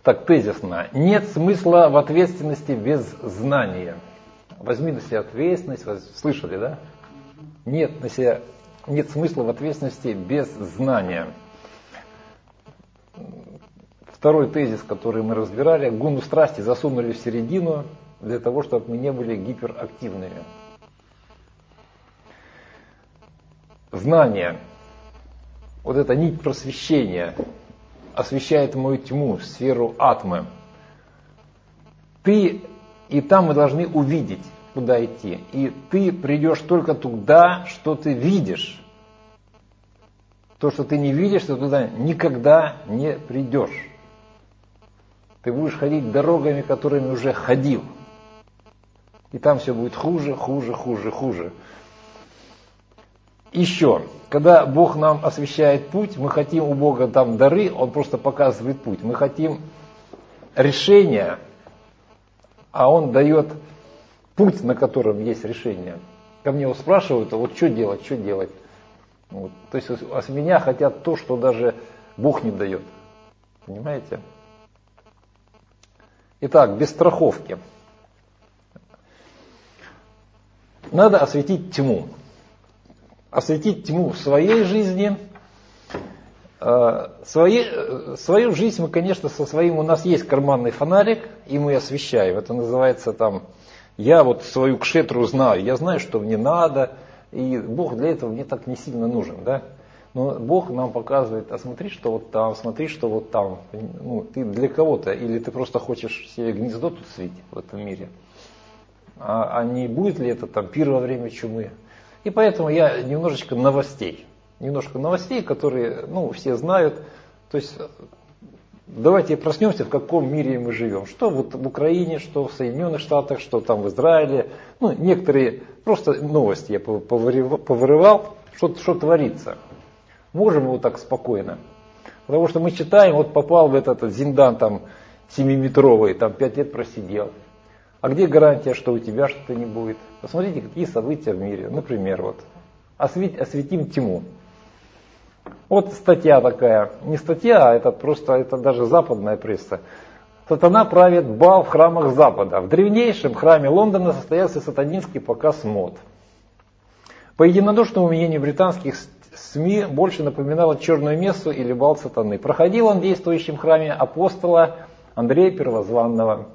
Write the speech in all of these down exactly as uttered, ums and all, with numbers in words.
Так, тезисно. Нет смысла в ответственности без знания. Возьми на себя ответственность. Слышали, да? Нет, на себя, нет смысла в ответственности без знания. Второй тезис, который мы разбирали. Гуну страсти засунули в середину для того, чтобы мы не были гиперактивными. Знание. Вот эта нить просвещения освещает мою тьму, сферу атмы. Ты, и там мы должны увидеть, куда идти. И ты придешь только туда, что ты видишь. То, что ты не видишь, ты туда никогда не придешь. Ты будешь ходить дорогами, которыми уже ходил. И там все будет хуже, хуже, хуже, хуже. Еще, когда Бог нам освещает путь, мы хотим у Бога там дары, Он просто показывает путь. Мы хотим решения, а Он дает путь, на котором есть решение. Ко мне вот спрашивают, а вот что делать, что делать. Вот. То есть от меня хотят то, что даже Бог не дает. Понимаете? Итак, без страховки. Надо осветить тьму. Осветить тьму в своей жизни. Свои, свою жизнь мы, конечно, со своим, у нас есть карманный фонарик, и мы освещаем. Это называется там, я вот свою кшетру знаю, я знаю, что мне надо, и Бог для этого мне так не сильно нужен, да. Но Бог нам показывает, а смотри, что вот там, смотри, что вот там. Ну, ты для кого-то, или ты просто хочешь себе гнездо тут свить в этом мире. А, а не будет ли это там пир во время чумы? И поэтому я немножечко новостей. Немножко новостей, которые, ну, все знают. То есть давайте проснемся, в каком мире мы живем. Что вот в Украине, что в Соединенных Штатах, что там в Израиле. Ну, некоторые просто новости я повырывал, что, что творится. Можем вот так спокойно. Потому что мы читаем, вот попал в этот, этот зиндан там семиметровый, там пять лет просидел. А где гарантия, что у тебя что-то не будет? Посмотрите, какие события в мире. Например, вот осветь, осветим тьму. Вот статья такая, не статья, а это просто, это даже западная пресса. Сатана правит бал в храмах Запада. В древнейшем храме Лондона состоялся сатанинский показ мод. По единодушному мнению британских СМИ больше напоминало черную мессу или бал сатаны. Проходил он в действующем храме апостола Андрея Первозванного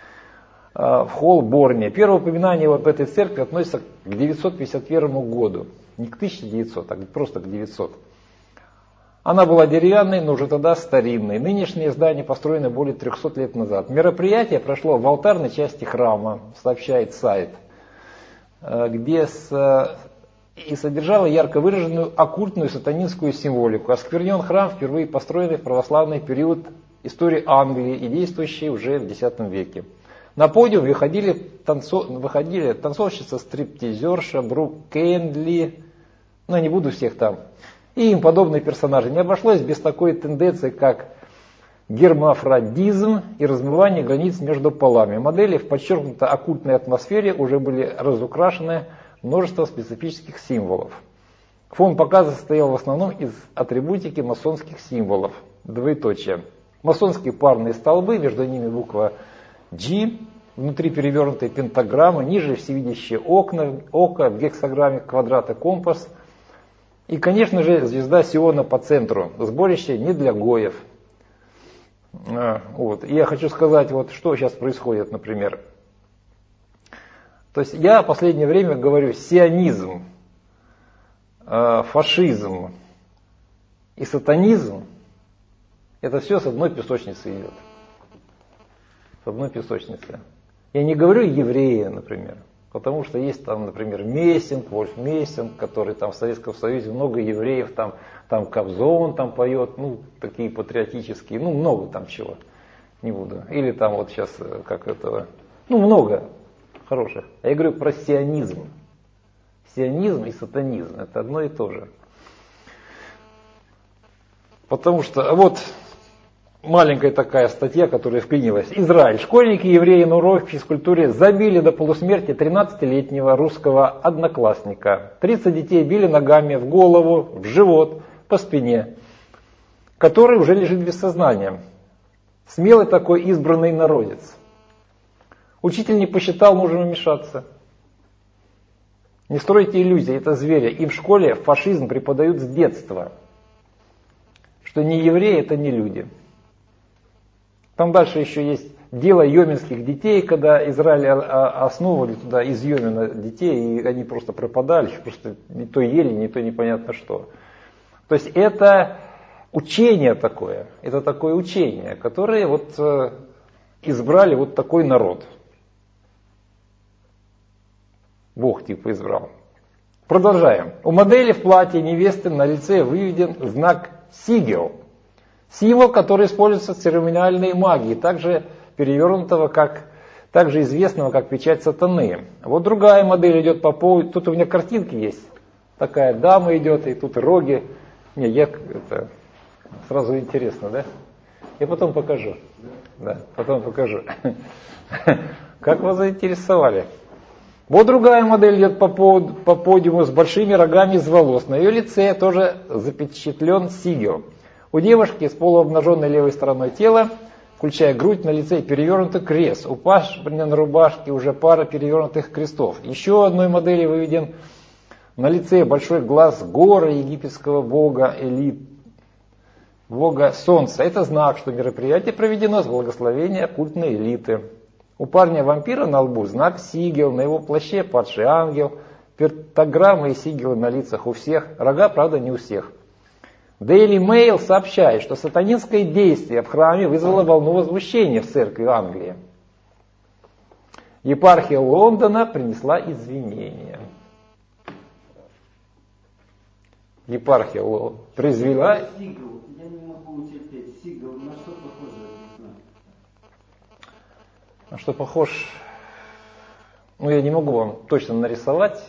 в Холборне. Первое упоминание об этой церкви относится к девятьсот пятьдесят первому году. Не к тысяча девятисотому, а просто к девятисотому. Она была деревянной, но уже тогда старинной. Нынешнее здание построено более трехсот лет назад. Мероприятие прошло в алтарной части храма, сообщает сайт, где с, и содержало ярко выраженную оккультную сатанинскую символику. Осквернен храм, впервые построенный в православный период истории Англии и действующий уже в десятом веке. На подиум выходили, танцо, выходили танцовщица, стриптизерша, Брук Кендли, ну я не буду всех там, и им подобные персонажи. Не обошлось без такой тенденции, как гермафродизм и размывание границ между полами. Модели в подчеркнуто оккультной атмосфере уже были разукрашены множеством специфических символов. Фон показа состоял в основном из атрибутики масонских символов. Двоеточие. Масонские парные столбы, между ними буква G, внутри перевернутые пентаграммы, ниже всевидящие окна, око, в гексаграмме квадрат и компас. И, конечно же, звезда Сиона по центру. Сборище не для гоев. Вот. И я хочу сказать, вот что сейчас происходит, например. То есть я в последнее время говорю, сионизм, фашизм и сатанизм, это все с одной песочницы идет. С одной песочницы. Я не говорю евреи, например, потому что есть там, например, Мессинг, Вольф Мессинг, который там в Советском Союзе, много евреев, там, там Кобзон там поет, ну, такие патриотические, ну, много там чего, не буду. Или там вот сейчас, как этого, ну, много хороших. А я говорю про сионизм. Сионизм и сатанизм, это одно и то же. Потому что, вот, маленькая такая статья, которая вклинилась. Израиль. Школьники евреи на уроке физкультуре забили до полусмерти тринадцатилетнего русского одноклассника. тридцать детей били ногами в голову, в живот, по спине, который уже лежит без сознания. Смелый такой избранный народец. Учитель не посчитал нужным вмешаться. Не стройте иллюзий, это звери. Им в школе фашизм преподают с детства. Что не евреи, это не люди. Там дальше еще есть дело йеменских детей, когда Израиль основывали туда из Йемена детей, и они просто пропадали, просто не то ели, не то непонятно что. То есть это учение такое, это такое учение, которое вот избрали вот такой народ. Бог типа избрал. Продолжаем. У модели в платье невесты на лице выведен знак сигел. Символ, который используется в церемониальной магии, также перевернутого, как, также известного как печать сатаны. Вот другая модель идет по поводу, тут у меня картинки есть. Такая дама идет, и тут роги. Не, я, это, сразу интересно, да? Я потом покажу. Да, потом покажу. Как вас заинтересовали? Вот другая модель идет по, поводу, по подиуму с большими рогами из волос. На ее лице тоже запечатлен сигел. У девушки с полуобнаженной левой стороной тела, включая грудь, на лице перевернутый крест. У парня на рубашке уже пара перевернутых крестов. Еще одной модели выведен на лице большой глаз горы египетского бога Элит, бога солнца. Это знак, что мероприятие проведено с благословения оккультной элиты. У парня-вампира на лбу знак сигел, на его плаще падший ангел, пентаграммы и сигелы на лицах у всех, рога, правда, не у всех. Daily Mail сообщает, что сатанинское действие в храме вызвало волну возмущения в церкви Англии. Епархия Лондона принесла извинения. Епархия Лондона произвела... Сигел, я не могу терпеть. Сигел, на что похоже? Не знаю. На что похож? Ну, я не могу вам точно нарисовать.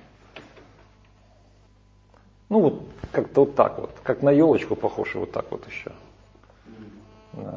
Ну, вот как-то вот так вот. Как на елочку похож и вот так вот еще. Да.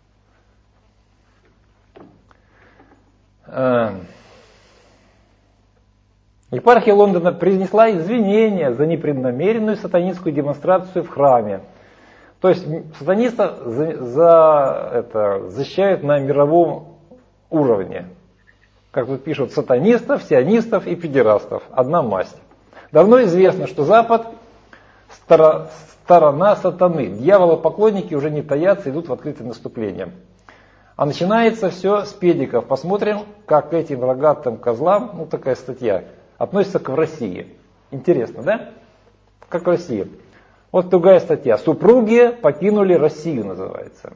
Епархия Лондона принесла извинения за непреднамеренную сатанинскую демонстрацию в храме. То есть сатанистов за, за это, защищают на мировом уровне. Как тут пишут, сатанистов, сионистов и педерастов. Одна масть. Давно известно, что Запад стора, сторона сатаны. Дьяволопоклонники уже не таятся, идут в открытое наступление. А начинается все с педиков. Посмотрим, как к этим рогатым козлам, ну такая статья, относится к в России. Интересно, да? Как в России. Вот другая статья. Супруги покинули Россию, называется.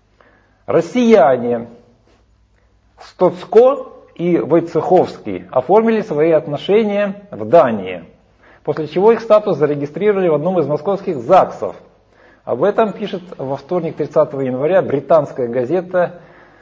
Россияне Стоцко и Войцеховский оформили свои отношения в Дании, после чего их статус зарегистрировали в одном из московских ЗАГСов. Об этом пишет во вторник, тридцатого января, британская газета.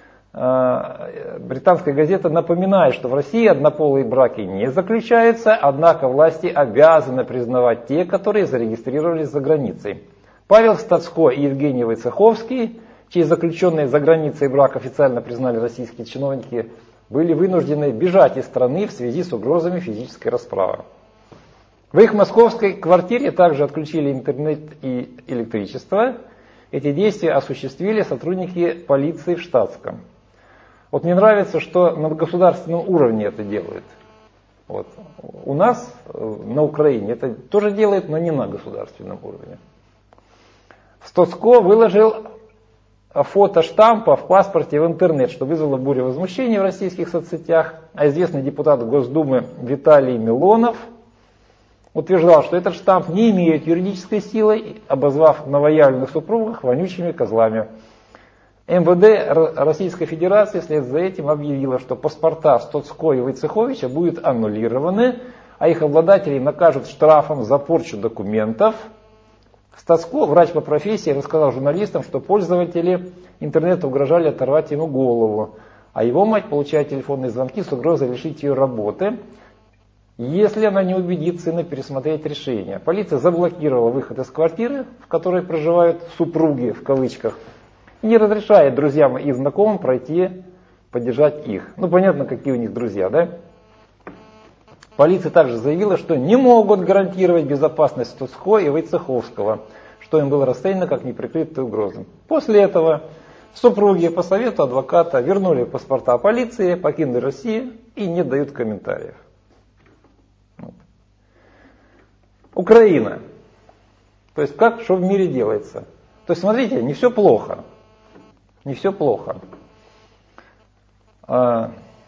Британская газета напоминает, что в России однополые браки не заключаются, однако власти обязаны признавать те, которые зарегистрировались за границей. Павел Стоцко и Евгений Войцеховский, чьи заключенные за границей брак официально признали российские чиновники, были вынуждены бежать из страны в связи с угрозами физической расправы. В их московской квартире также отключили интернет и электричество. Эти действия осуществили сотрудники полиции в штатском. Вот мне нравится, что на государственном уровне это делают. Вот. У нас на Украине это тоже делают, но не на государственном уровне. Стоцко выложил фото штампа в паспорте в интернет, что вызвало бурю возмущения в российских соцсетях. А известный депутат Госдумы Виталий Милонов утверждал, что этот штамп не имеет юридической силы, обозвав новоявленных супругов вонючими козлами. эм вэ дэ Российской Федерации вслед за этим объявило, что паспорта Стоцко и Войцеховича будут аннулированы, а их обладателей накажут штрафом за порчу документов. Стоцко, врач по профессии, рассказал журналистам, что пользователи интернета угрожали оторвать ему голову, а его мать получает телефонные звонки с угрозой лишить ее работы, если она не убедит сына пересмотреть решение. Полиция заблокировала выход из квартиры, в которой проживают супруги, в кавычках, и не разрешает друзьям и знакомым пройти, поддержать их. Ну, понятно, какие у них друзья, да? Полиция также заявила, что не могут гарантировать безопасность Стоцко и Войцеховского, что им было расценено как неприкрытая угроза. После этого Супруги по совету адвоката вернули паспорта полиции, покинули Россию и не дают комментариев. Вот. Украина. То есть как, что в мире делается. То есть смотрите, не все плохо. Не все плохо. А,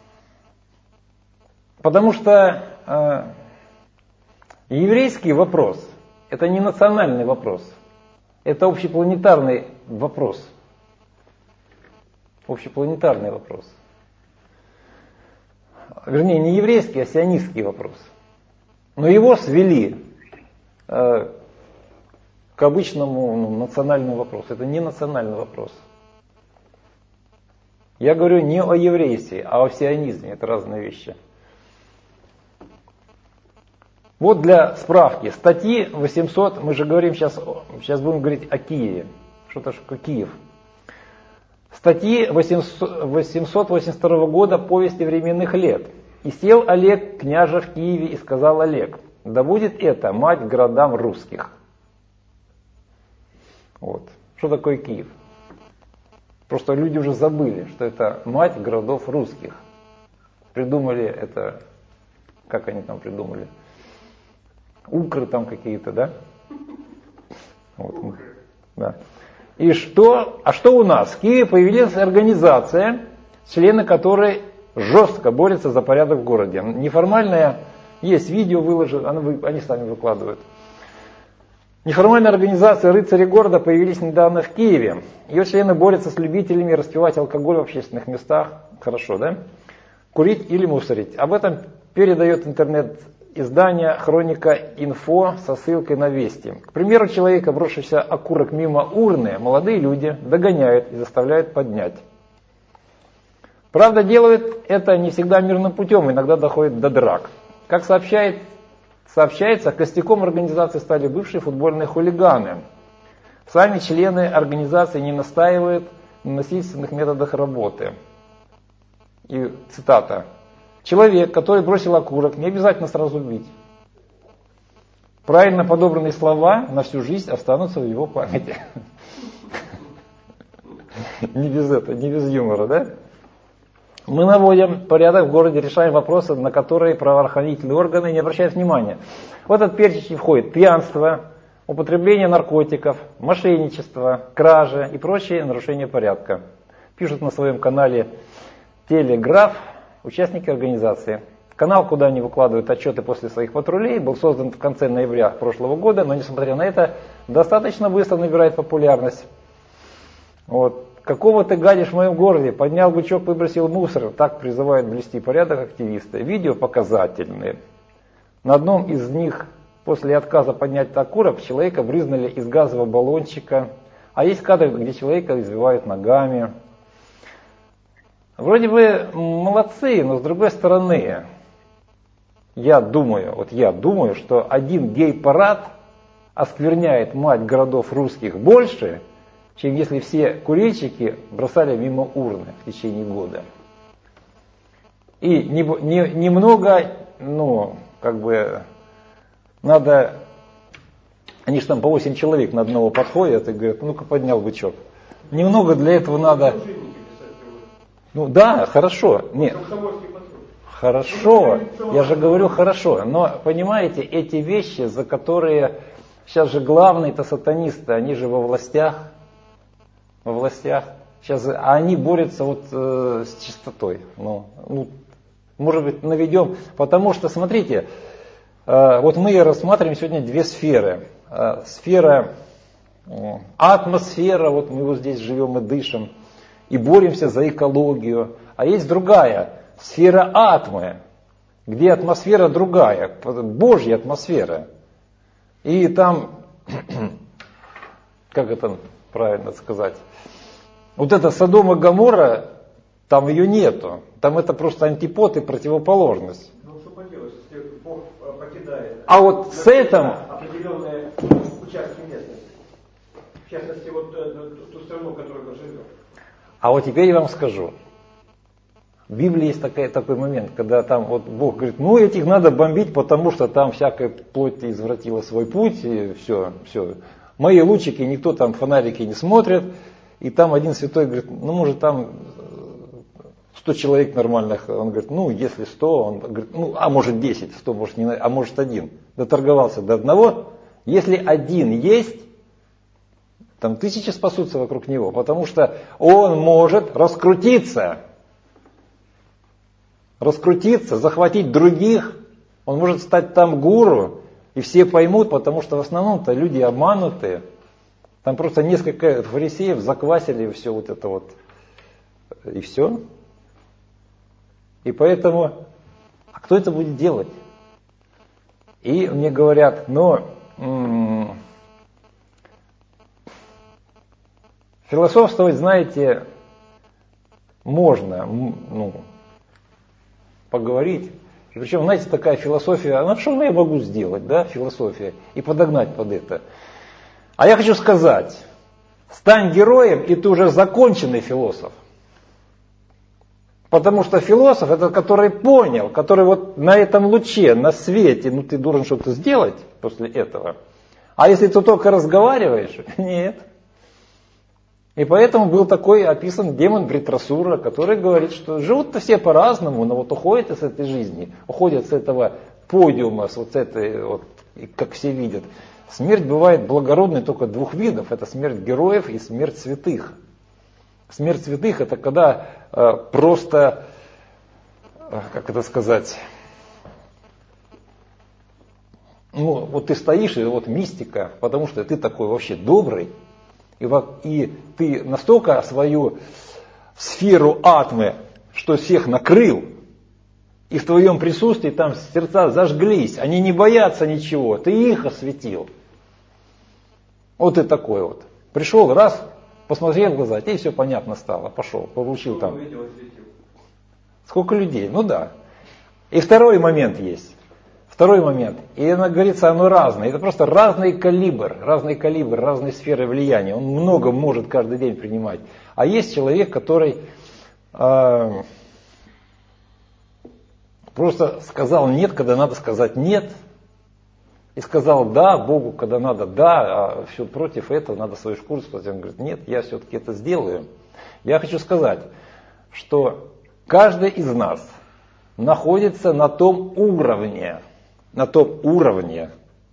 потому что а, еврейский вопрос — это не национальный вопрос. Это общепланетарный вопрос. Общепланетарный вопрос. Вернее, не еврейский, а сионистский вопрос. Но его свели э, к обычному ну, национальному вопросу. Это не национальный вопрос. Я говорю не о еврействе, а о сионизме. Это разные вещи. Вот для справки. Статьи восемьсот, мы же говорим сейчас, сейчас будем говорить о Киеве. Что такое Киев? Статьи восемьсот восемьдесят второго года повести временных лет. «И сел Олег, княже в Киеве, и сказал Олег, да будет это мать городам русских». Вот. Что такое Киев? Просто люди уже забыли, что это мать городов русских. Придумали это, как они там придумали? Укры там какие-то, да? Вот. Да. И что, а что у нас? В Киеве появилась организация, члены которой жестко борются за порядок в городе. Неформальная, есть видео выложено, они сами выкладывают. Неформальная организация «Рыцари города» появились недавно в Киеве. Ее члены борются с любителями распивать алкоголь в общественных местах. Хорошо, да? Курить или мусорить. Об этом передает интернет-издание «Хроника Инфо» со ссылкой на Вести. К примеру, человека, брошившего окурок мимо урны, молодые люди догоняют и заставляют поднять. Правда, делают это не всегда мирным путем, иногда доходит до драк. Как сообщает Сообщается, костяком организации стали бывшие футбольные хулиганы. Сами члены организации не настаивают на насильственных методах работы. И цитата. Человек, который бросил окурок, не обязательно сразу бить. Правильно подобранные слова на всю жизнь останутся в его памяти. Не без этого, не без юмора, да? Мы наводим порядок в городе, решаем вопросы, на которые правоохранительные органы не обращают внимания. В этот перечень входит пьянство, употребление наркотиков, мошенничество, кражи и прочие нарушения порядка. Пишут на своем канале Телеграф участники организации. Канал, куда они выкладывают отчеты после своих патрулей, был создан в конце ноября прошлого года, но несмотря на это, достаточно быстро набирает популярность. Вот. Какого ты гадишь в моем городе? Поднял бычок, выбросил мусор. Так призывают блюсти порядок активисты. Видео показательные. На одном из них после отказа поднять окурок человека брызнули из газового баллончика. А есть кадры, где человека избивают ногами. Вроде бы молодцы, но с другой стороны, я думаю, вот я думаю, что один гей-парад оскверняет мать городов русских больше, чем если все курильщики бросали мимо урны в течение года. И не, не, немного, ну, как бы, надо, они же там по восемь человек на одного подходят и говорят, ну-ка поднял бычок. Немного для этого надо... Ну да, хорошо, нет. Хорошо, я же говорю хорошо, но понимаете, эти вещи, за которые сейчас же главные-то сатанисты, они же во властях, во властях. Сейчас, а они борются вот э, с чистотой. Ну, ну, может быть, наведем. Потому что, смотрите, э, вот мы рассматриваем сегодня две сферы. Э, сфера, э, атмосфера, вот мы вот здесь живем и дышим, и боремся за экологию. А есть другая, сфера атмы, где атмосфера другая, Божья атмосфера. И там, как это правильно сказать, вот эта Содом и Гоморра, там ее нету. Там это просто антипод и противоположность. Ну что поделать, если Бог покидает. А вот с этим... Определенные участки местности. В частности, вот ту страну, в которой мы живем. А вот теперь я вам скажу. В Библии есть такой, такой момент, когда там вот Бог говорит, ну этих надо бомбить, потому что там всякая плоть извратила свой путь, и все, все. Мои лучики, никто там фонарики не смотрит. И там один святой говорит, ну может там сто человек нормальных. Он говорит, ну если сто, он говорит, ну а может десять, сто, может не, а может один. Доторговался до одного. Если один есть, там тысячи спасутся вокруг него, потому что он может раскрутиться. Раскрутиться, захватить других. Он может стать там гуру, и все поймут, потому что в основном-то люди обманутые. Там просто несколько фарисеев заквасили все вот это вот, и все. И поэтому, а кто это будет делать? И мне говорят, но м- философствовать, знаете, можно, ну, поговорить. И причем, знаете, такая философия, ну что я могу сделать, да, философия, и подогнать под это. А я хочу сказать, стань героем, и ты уже законченный философ. Потому что философ, это который понял, который вот на этом луче, на свете, ну ты должен что-то сделать после этого. А если ты только разговариваешь, нет. И поэтому был такой описан демон Вритрасура, который говорит, что живут-то все по-разному, но вот уходят из этой жизни, уходят с этого подиума, с вот этой, вот, как все видят. Смерть бывает благородной только двух видов, это смерть героев и смерть святых. Смерть святых это когда э, просто, э, как это сказать, ну вот ты стоишь и вот мистика, потому что ты такой вообще добрый, и, и ты настолько свою сферу атмы, что всех накрыл, и в твоем присутствии там сердца зажглись, они не боятся ничего, ты их осветил. Вот ты такой вот. Пришел раз, посмотрел в глаза, и все понятно стало, пошел, получил там. Сколько людей? Ну да. И второй момент есть. Второй момент. И, как говорится, оно разное. Это просто разный калибр, разный калибр, разные сферы влияния. Он много может каждый день принимать. А есть человек, который э, просто сказал нет, когда надо сказать нет. И сказал да Богу, когда надо да, а все против этого, надо свою шкуру спасать. Он говорит, нет, я все-таки это сделаю. Я хочу сказать, что каждый из нас находится на том уровне, на том уровне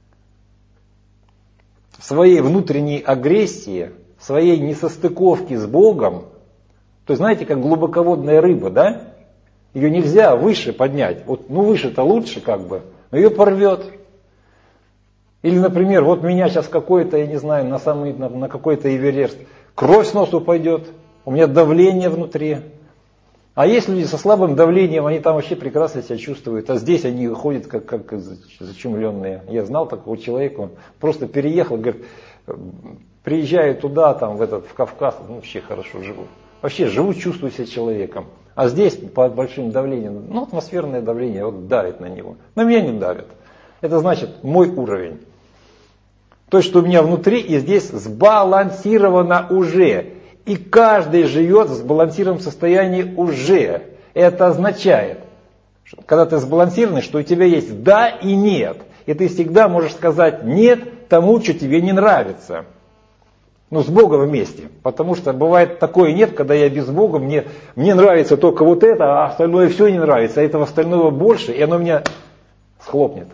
своей внутренней агрессии, своей несостыковки с Богом. То есть, знаете, как глубоководная рыба, да? Ее нельзя выше поднять. Вот, ну, выше-то лучше как бы, но ее порвет. Или, например, вот меня сейчас какой-то, я не знаю, на, самый, на, на какой-то Эверест, кровь с носу пойдет, у меня давление внутри. А есть люди со слабым давлением, они там вообще прекрасно себя чувствуют, а здесь они ходят как, как зачумленные. Я знал такого человека, он просто переехал, говорит, приезжаю туда, там, в, этот, в Кавказ, ну, вообще хорошо живу. Вообще живу, чувствую себя человеком. А здесь под большим давлением, ну, атмосферное давление вот давит на него. На меня не давит. Это значит мой уровень. То, что у меня внутри и здесь сбалансировано уже. И каждый живет в сбалансированном состоянии уже. Это означает, что, когда ты сбалансированный, что у тебя есть да и нет. И ты всегда можешь сказать нет тому, что тебе не нравится. Ну, с Богом вместе. Потому что бывает такое нет, когда я без Бога, мне, мне нравится только вот это, а остальное все не нравится. А этого остального больше, и оно меня схлопнет.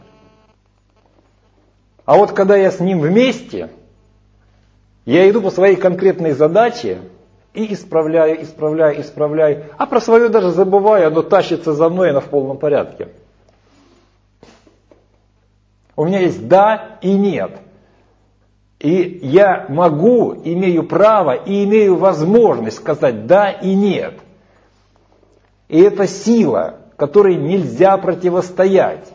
А вот когда я с Ним вместе, я иду по своей конкретной задаче и исправляю, исправляю, исправляю. А про свое даже забываю, оно тащится за мной, оно в полном порядке. У меня есть да и нет. И я могу, имею право и имею возможность сказать да и нет. И это сила, которой нельзя противостоять.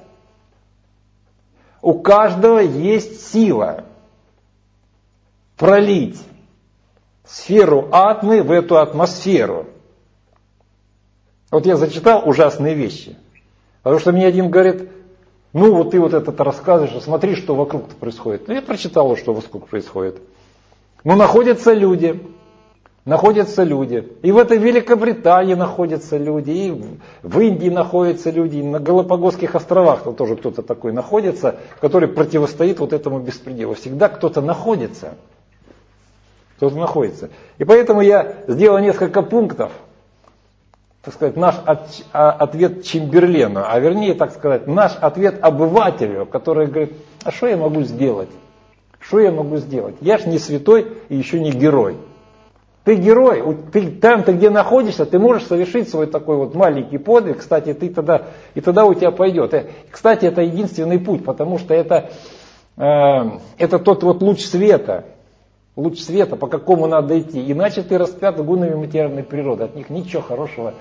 У каждого есть сила пролить сферу атмы в эту атмосферу. Вот я зачитал ужасные вещи. Потому что мне один говорит, ну вот ты вот это рассказываешь, смотри, что вокруг происходит. Ну я прочитал, что вокруг происходит. Ну находятся люди, находятся люди. И в этой Великобритании находятся люди, и в Индии находятся люди, и на Галапагосских островах там тоже кто-то такой находится, который противостоит вот этому беспределу. Всегда кто-то находится. Кто-то находится. И поэтому я сделал несколько пунктов, так сказать, наш от, а, ответ Чемберлену, а вернее, так сказать, наш ответ обывателю, который говорит, а что я могу сделать? Что я могу сделать? Я ж не святой и еще не герой. Ты герой, ты, там ты где находишься, ты можешь совершить свой такой вот маленький подвиг, кстати, ты тогда, и тогда у тебя пойдет. И, кстати, это единственный путь, потому что это, э, это тот вот луч света, луч света, по какому надо идти. Иначе ты распят гунами материальной природы, от них ничего хорошего.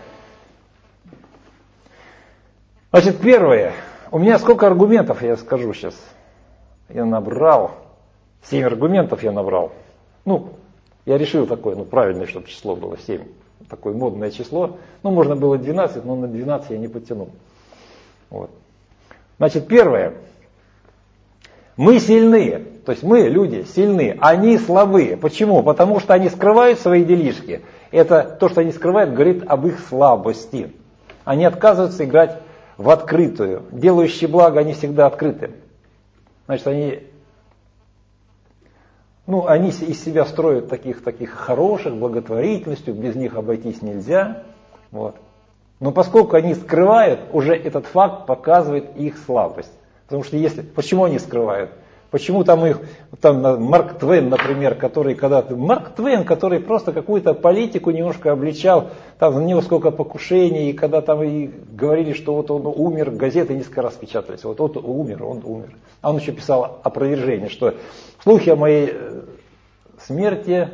Значит, первое, у меня сколько аргументов, я скажу сейчас, я набрал, семь аргументов я набрал. Ну, я решил такое, ну правильное, чтобы число было семь. Такое модное число. Ну, можно было двенадцать, но на двенадцать я не потянул. Вот. Значит, первое. Мы сильны. То есть мы, люди, сильны. Они слабые. Почему? Потому что они скрывают свои делишки. Это то, что они скрывают, говорит об их слабости. Они отказываются играть в открытую. Делающие благо, они всегда открыты. Значит, они... Ну, они из себя строят таких, таких хороших, благотворительностью, без них обойтись нельзя. Вот. Но поскольку они скрывают, уже этот факт показывает их слабость. Потому что если... Почему они скрывают? Почему там их... Там Марк Твен, например, который когда-то... Марк Твен, который просто какую-то политику немножко обличал, там на него сколько покушений, и когда там и говорили, что вот он умер, газеты несколько раз печатались. Вот он умер, он умер. А он еще писал опровержение, что слухи о моей смерти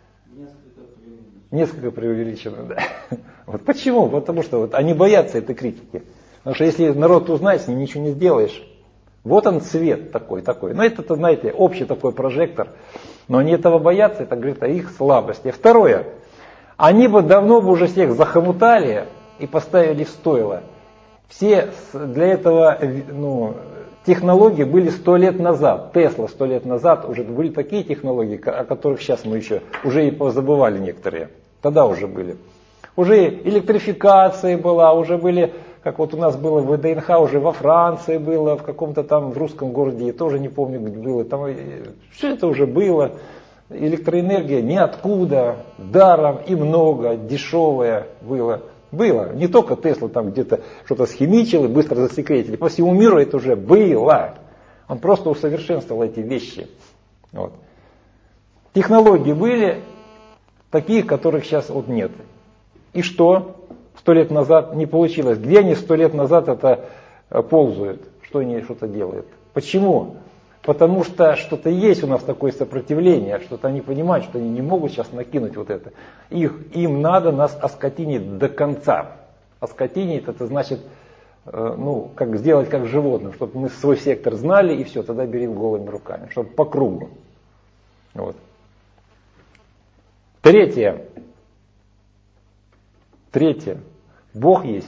несколько преувеличены. Да. Вот почему? Потому что вот они боятся этой критики. Потому что если народ узнает, с ним ничего не сделаешь. Вот он цвет такой, такой. Но это, знаете, общий такой прожектор. Но они этого боятся, это говорит о их слабости. Второе. Они бы давно бы уже всех захомутали и поставили в стойло. Все для этого, ну, технологии были сто лет назад. Тесла сто лет назад уже были такие технологии, о которых сейчас мы еще уже и позабывали некоторые. Тогда уже были. Уже электрификация была, уже были, как вот у нас было в ВДНХ, уже во Франции было, в каком-то там в русском городе, я тоже не помню, где было. Там все это уже было. Электроэнергия ниоткуда, даром и много, дешевая была. Было. Не только Тесла там где-то что-то схимичил и быстро засекретили. По всему миру это уже было. Он просто усовершенствовал эти вещи. Вот. Технологии были такие, которых сейчас вот нет. И что? Сто лет назад не получилось. Где они сто лет назад это ползают? Что они что-то делают? Почему? Потому что что-то есть у нас такое сопротивление, что-то они понимают, что они не могут сейчас накинуть вот это. Их, им надо нас оскотинить до конца. Оскотинить это значит, э, ну, как сделать как животным, чтобы мы свой сектор знали и все, тогда бери голыми руками, чтобы по кругу. Вот. Третье. Третье. Бог есть.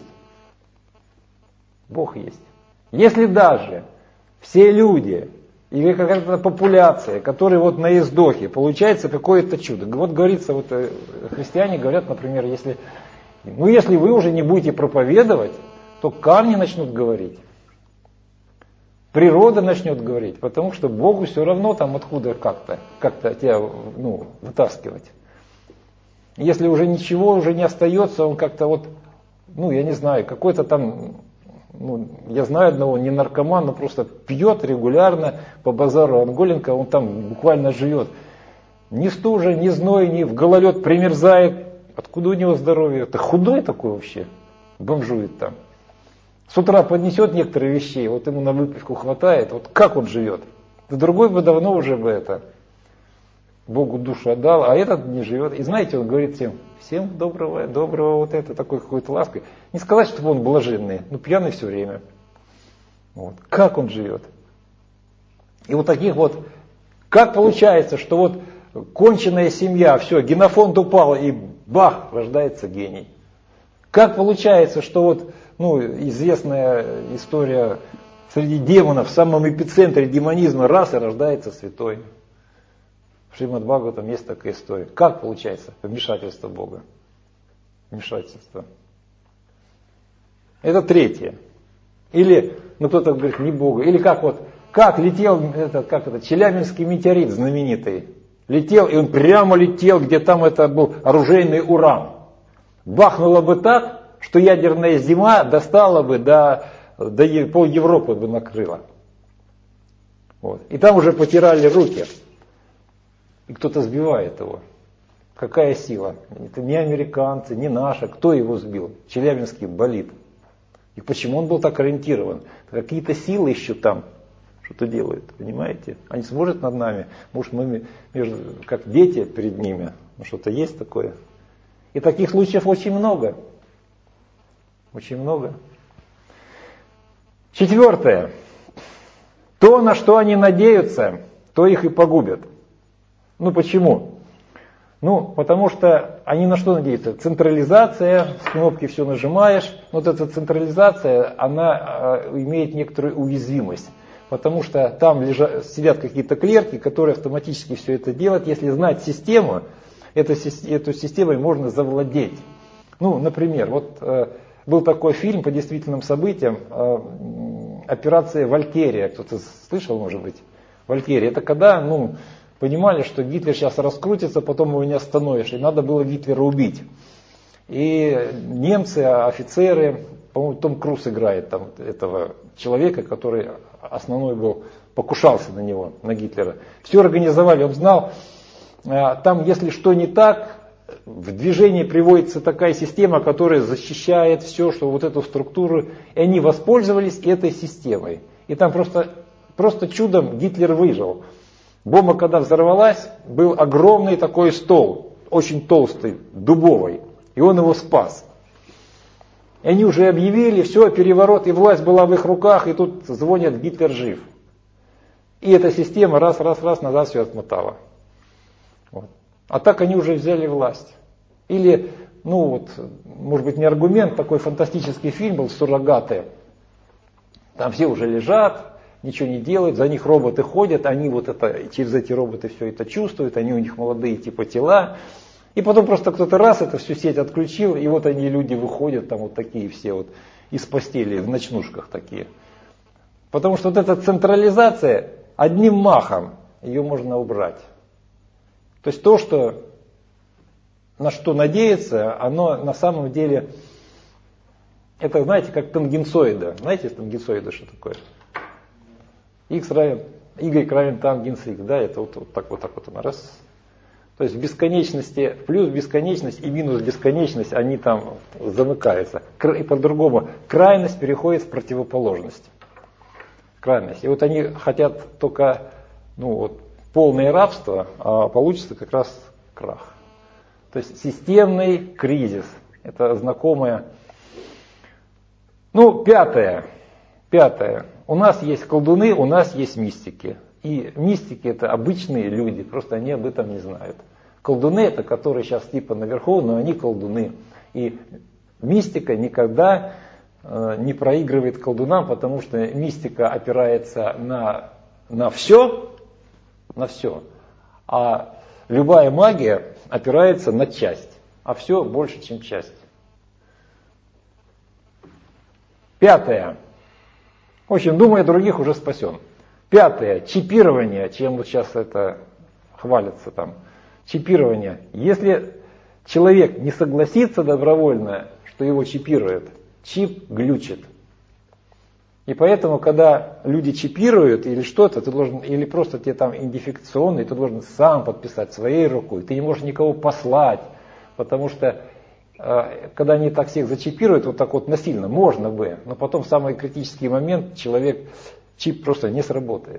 Бог есть. Если даже все люди или какая-то популяция, которые вот на издохе, получается какое-то чудо. Вот говорится, вот христиане говорят, например, если, ну если вы уже не будете проповедовать, то камни начнут говорить. Природа начнет говорить, потому что Богу все равно там откуда как-то, как-то тебя, ну, вытаскивать. Если уже ничего уже не остается, он как-то вот, ну я не знаю, какой-то там... Ну, я знаю одного, не наркоман, но просто пьет регулярно по базару Анголенко, он там буквально живет. Ни стужа, ни зной, ни в гололед примерзает. Откуда у него здоровье? Это худой такой вообще, бомжует там. С утра поднесет некоторые вещи, вот ему на выпивку хватает, вот как он живет? Да другой бы давно уже бы это, Богу душу отдал, а этот не живет. И знаете, он говорит всем, всем доброго, доброго вот это, такой какой-то лаской. Не сказать, чтобы он блаженный, но пьяный все время. Вот. Как он живет? И вот таких вот, как получается, что вот конченная семья, все, генофонд упал, и бах, рождается гений. Как получается, что вот, ну, известная история среди демонов, в самом эпицентре демонизма, раз и рождается святой. В Шримад Бхагаватам есть такая история. Как получается? Вмешательство Бога. Вмешательство. Это третье. Или, ну кто-то говорит, не Бога. Или как вот, как летел этот, как это, Челябинский метеорит знаменитый. Летел, и он прямо летел, где там это был оружейный уран. Бахнуло бы так, что ядерная зима достала бы до, до пол Европы бы накрыла. Вот. И там уже потирали руки. И кто-то сбивает его. Какая сила? Это не американцы, не наши. Кто его сбил? Челябинский болид. И почему он был так ориентирован? Какие-то силы еще там что-то делают, понимаете? Они смотрят над нами. Может, мы между, как дети перед ними. Ну, что-то есть такое. И таких случаев очень много. Очень много. Четвертое. То, на что они надеются, то их и погубят. Ну почему? Ну, потому что они на что надеются? Централизация, с кнопки все нажимаешь. Вот эта централизация, она э, имеет некоторую уязвимость. Потому что там лежат, сидят какие-то клерки, которые автоматически все это делают. Если знать систему, это, эту системой можно завладеть. Ну, например, вот э, был такой фильм по действительным событиям, э, операция «Валькирия». Кто-то слышал, может быть? «Валькирия» — это когда, ну, понимали, что Гитлер сейчас раскрутится, потом его не остановишь, и надо было Гитлера убить. И немцы, офицеры, по-моему, Том Круз играет там этого человека, который основной был, покушался на него, на Гитлера. Все организовали, он знал, там если что не так, в движение приводится такая система, которая защищает все, что вот эту структуру, и они воспользовались этой системой. И там просто, просто чудом Гитлер выжил. Бомба, когда взорвалась, был огромный такой стол, очень толстый, дубовый, и он его спас. И они уже объявили, все, переворот, и власть была в их руках, и тут звонят, Гитлер жив. И эта система раз, раз, раз назад все отмотала. Вот. А так они уже взяли власть. Или, ну вот, может быть не аргумент, такой фантастический фильм был «Суррогаты». Там все уже лежат, ничего не делают, за них роботы ходят, они вот это, через эти роботы все это чувствуют, они у них молодые типа тела. И потом просто кто-то раз эту всю сеть отключил, и вот они, люди, выходят, там вот такие все вот из постели, в ночнушках такие. Потому что вот эта централизация, одним махом ее можно убрать. То есть то, что, на что надеяться, оно на самом деле, это, знаете, как тангенсоиды. Знаете тангенсоиды, что такое? X равен, Y равен тангенс X, да, это вот, вот так вот так вот она раз. То есть в бесконечности, плюс бесконечность и минус бесконечность, они там замыкаются. И по-другому, крайность переходит в противоположность. Крайность. И вот они хотят только, ну вот, полное рабство, а получится как раз крах. То есть системный кризис. Это знакомое. Ну, пятое. Пятое. У нас есть колдуны, у нас есть мистики. И мистики это обычные люди, просто они об этом не знают. Колдуны это, которые сейчас типа наверху, но они колдуны. И мистика никогда э, не проигрывает колдунам, потому что мистика опирается на, на все, на все. А любая магия опирается на часть. А все больше, чем часть. Пятое. В общем, думая о других, уже спасен. Пятое. Чипирование, чем вот сейчас это хвалится там. Чипирование. Если человек не согласится добровольно, что его чипируют, чип глючит. И поэтому, когда люди чипируют или что-то, ты должен, или просто тебе там идентификационный, ты должен сам подписать своей рукой. Ты не можешь никого послать, потому что э, когда они так всех зачипируют, вот так вот насильно, можно бы, но потом в самый критический момент человек, чип просто не сработает.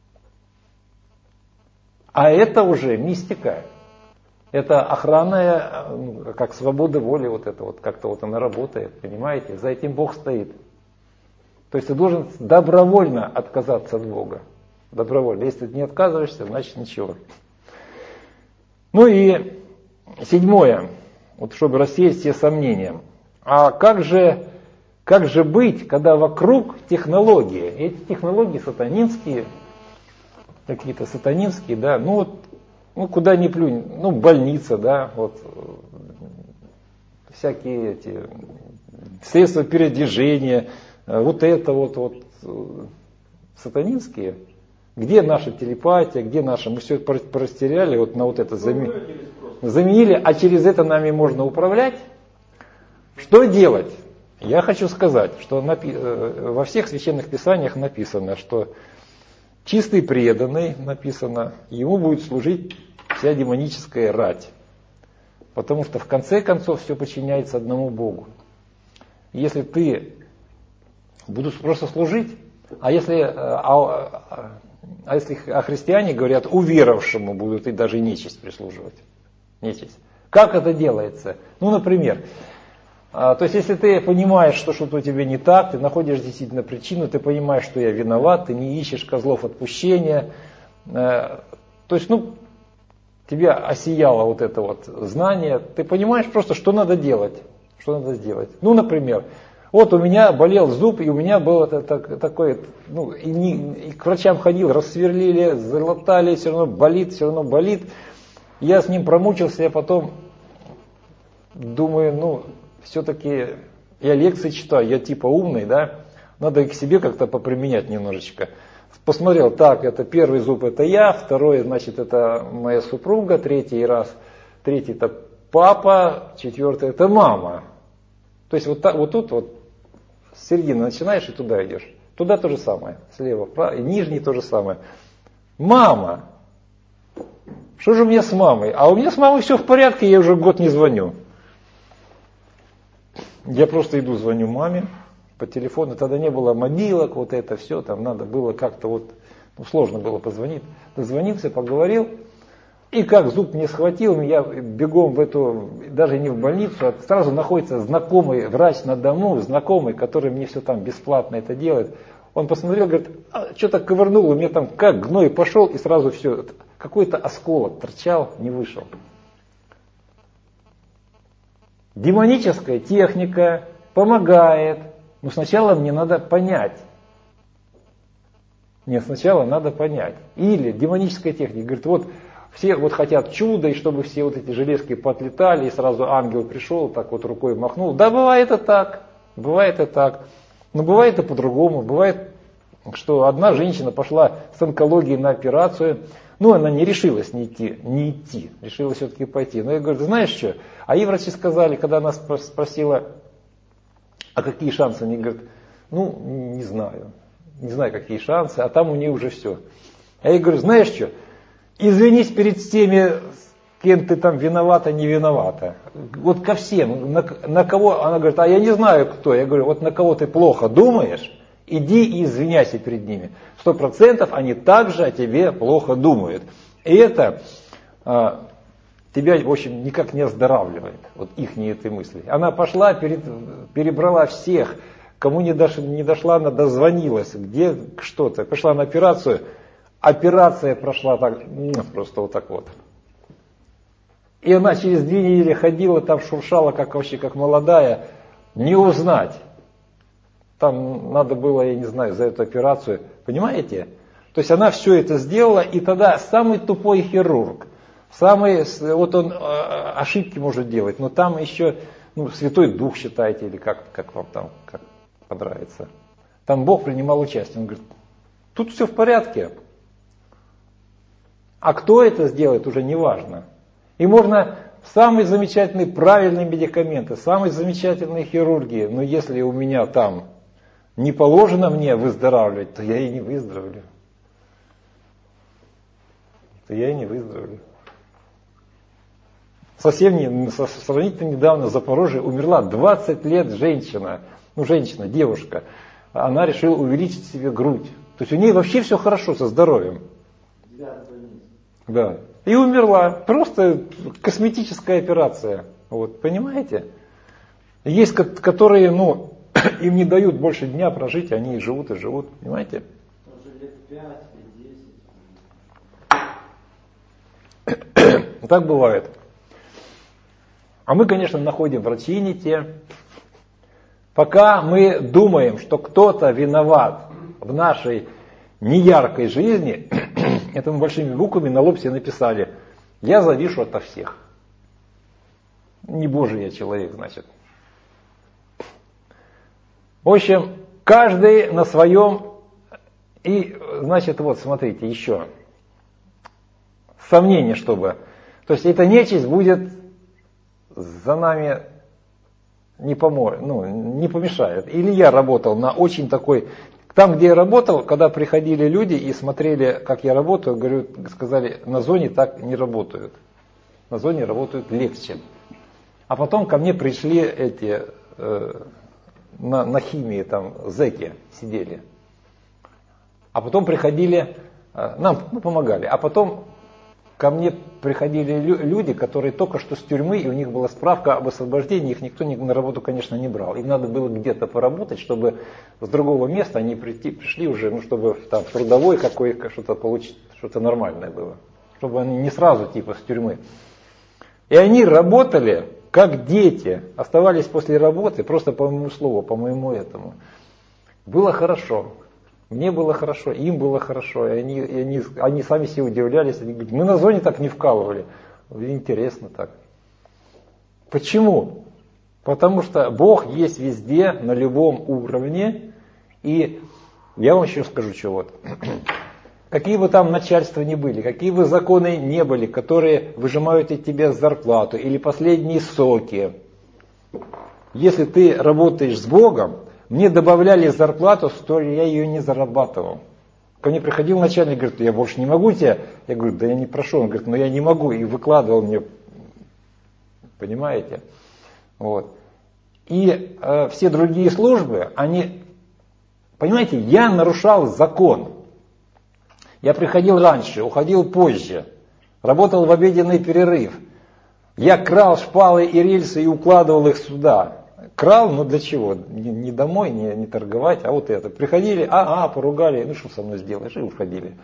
А это уже мистика. Это охранная, как свобода воли, вот это вот, как-то вот она работает, понимаете? За этим Бог стоит. То есть ты должен добровольно отказаться от Бога. Добровольно. Если ты не отказываешься, значит ничего. Ну и седьмое, вот чтобы рассеять все сомнения. А как же, как же быть, когда вокруг технологии? Эти технологии сатанинские, какие-то сатанинские, да, ну вот, ну куда ни плюнь, ну больница, да, вот, всякие эти средства передвижения, вот это вот, вот сатанинские, Где наша телепатия, где наша... Мы все это растеряли вот на вот это заменили. заменили, а через это нами можно управлять. Что делать? Я хочу сказать, что напи... во всех священных писаниях написано, что чистый преданный, написано, ему будет служить вся демоническая рать. Потому что в конце концов все подчиняется одному Богу. Если ты будешь просто служить, а если, а, а если а христиане говорят, уверовавшему будут и даже нечисть прислуживать. Нечисть. Как это делается? Ну, например, то есть если ты понимаешь, что что-то у тебя не так, ты находишь действительно причину, ты понимаешь, что я виноват, ты не ищешь козлов отпущения, то есть, ну, тебя осияло вот это вот знание, ты понимаешь просто, что надо делать. Что надо сделать. Ну, например, вот у меня болел зуб, и у меня было такое, ну, и, не, и к врачам ходил, рассверлили, залатали, все равно болит, все равно болит. Я с ним промучился, я потом думаю, ну, все-таки я лекции читаю, я типа умный, да, надо и к себе как-то поприменять немножечко. Посмотрел, так, это первый зуб это я, второй, значит, это моя супруга, третий раз, третий это папа, четвертый это мама. То есть вот, так, вот тут вот с середины начинаешь и туда идешь. Туда то же самое, слева, вправо, и нижний то же самое. Мама. Что же у меня с мамой? А у меня с мамой все в порядке, я уже год не звоню. Я просто иду, звоню маме по телефону. Тогда не было мобилок, вот это все, там надо было как-то вот, ну, сложно было позвонить. Дозвонился, поговорил. И как зуб мне схватил, я бегом в эту, даже не в больницу, а сразу находится знакомый врач на дому, знакомый, который мне все там бесплатно это делает. Он посмотрел, говорит, а, что-то ковырнул, у меня там как гной пошел, и сразу все, какой-то осколок торчал, не вышел. Демоническая техника помогает, но сначала мне надо понять. Нет, сначала надо понять. Или демоническая техника, говорит, вот все вот хотят чуда, и чтобы все вот эти железки поотлетали, и сразу ангел пришел, так вот рукой махнул. Да, бывает и так, бывает и так. Но бывает и по-другому. Бывает, что одна женщина пошла с онкологией на операцию, ну, она не решилась не идти, не идти, решила все-таки пойти. Но я говорю, ты знаешь что? А ей врачи сказали, когда она спросила, а какие шансы? Они говорят, ну, не знаю, не знаю, какие шансы, а там у нее уже все. А я ей говорю, знаешь что? Извинись перед теми, с кем ты там виновата, не виновата. Вот ко всем. На, на кого, она говорит, а я не знаю кто. Я говорю, вот на кого ты плохо думаешь, иди и извиняйся перед ними. Сто процентов они также о тебе плохо думают. И это а, тебя, в общем, никак не оздоравливает. Вот их не этой мысли. Она пошла, перед, перебрала всех. Кому не, дош, не дошла, она дозвонилась. Где что-то. Пошла на операцию. Операция прошла так, просто вот так вот. И она через две недели ходила, там шуршала, как вообще, как молодая, не узнать. Там надо было, я не знаю, за эту операцию, понимаете? То есть она все это сделала, и тогда самый тупой хирург, самый, вот он ошибки может делать, но там еще, ну, Святой Дух считайте, или как, как вам там, как понравится. Там Бог принимал участие, он говорит, тут все в порядке. А кто это сделает, уже не важно. И можно самые замечательные, правильные медикаменты, самые замечательные хирургии, но если у меня там не положено мне выздоравливать, то я и не выздоровлю. То я и не выздоровлю. Совсем не, сравнительно недавно в Запорожье умерла двадцать лет женщина, ну женщина, девушка, она решила увеличить себе грудь. То есть у нее вообще все хорошо со здоровьем. Да. И умерла. Просто косметическая операция. Вот, понимаете? Есть, которые, ну, им не дают больше дня прожить, они и живут, и живут. Понимаете? Уже лет пять и десять. Так бывает. А мы, конечно, находим врачи не те. Пока мы думаем, что кто-то виноват в нашей неяркой жизни, это мы большими буквами на лоб себе написали. Я завишу ото всех. Не Божий я человек, значит. В общем, каждый на своем И, значит, вот, смотрите, еще. Сомнение, чтобы. То есть эта нечисть будет за нами не поможет, ну, не помешает. Или я работал на очень такой... Там, где я работал, когда приходили люди и смотрели, как я работаю, говорю, сказали, на зоне так не работают. На зоне работают легче. А потом ко мне пришли эти, э, на, на химии, там, зэки сидели. А потом приходили, э, нам ну, помогали. А потом ко мне приходили лю- люди, которые только что с тюрьмы, и у них была справка об освобождении, их никто ни, на работу, конечно, не брал. Им надо было где-то поработать, чтобы с другого места они прийти, пришли уже, ну, чтобы там трудовой какой, что-то получить, что-то нормальное было. Чтобы они не сразу типа с тюрьмы. И они работали как дети, оставались после работы, просто по моему слову, по моему этому. Было хорошо. Мне было хорошо, им было хорошо. И они, и они, они сами себе удивлялись. Они говорят, мы на зоне так не вкалывали. Интересно так. Почему? Потому что Бог есть везде, на любом уровне. И я вам еще скажу, что вот. Какие бы там начальства ни были, какие бы законы не были, которые выжимают из тебя зарплату или последние соки. Если ты работаешь с Богом, мне добавляли зарплату, что я ее не зарабатывал. Ко мне приходил начальник, говорит, я больше не могу тебя. Я говорю, да я не прошу. Он говорит, ну я не могу. И выкладывал мне, понимаете? Вот. И э, все другие службы, они, понимаете, я нарушал закон. Я приходил раньше, уходил позже, работал в обеденный перерыв. Я крал шпалы и рельсы и укладывал их сюда. Крал, но для чего? Не, не домой, не, не торговать, а вот это. Приходили, а, а, поругали, ну что со мной сделаешь, и уходили.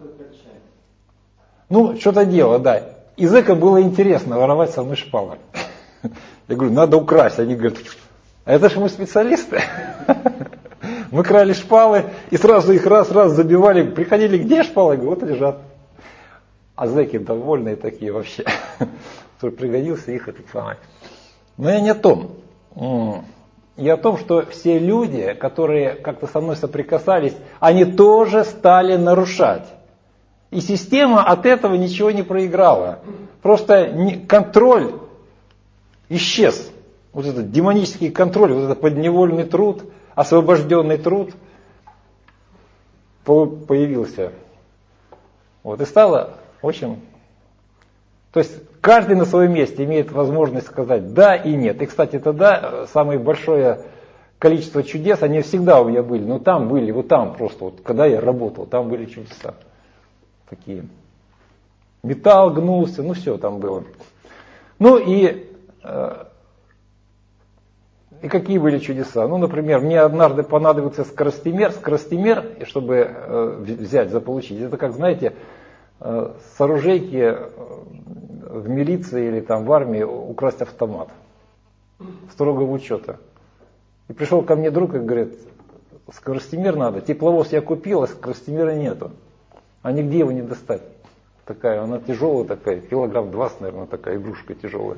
Ну, что-то дело, да. И зэкам было интересно воровать со мной шпалы. Я говорю, надо украсть. Они говорят, а это же мы специалисты. Мы крали шпалы и сразу их раз-раз забивали. Приходили, где шпалы? Я говорю, вот лежат. А зэки довольные такие вообще. Кто пригодился, их это самое. Но я не о том. Я о том, что все люди, которые как-то со мной соприкасались, они тоже стали нарушать. И система от этого ничего не проиграла. Просто контроль исчез. Вот этот демонический контроль, вот этот подневольный труд, освобожденный труд появился. Вот, и стало очень... То есть каждый на своем месте имеет возможность сказать да и нет. И, кстати, тогда самое большое количество чудес, они всегда у меня были. Но там были, вот там просто, вот, когда я работал, там были чудеса. Такие. Металл гнулся, ну все там было. Ну и... И какие были чудеса? Ну, например, мне однажды понадобился скоростимер, скоростимер, чтобы э, взять, заполучить. Это как, знаете, э, с оружейки в милиции или там в армии украсть автомат. Строгого учета. И пришел ко мне друг и говорит, скоростимер надо. Тепловоз я купил, а скоростимера нету. А нигде его не достать. Такая, она тяжелая такая, килограмм двадцать, наверное, такая игрушка тяжелая.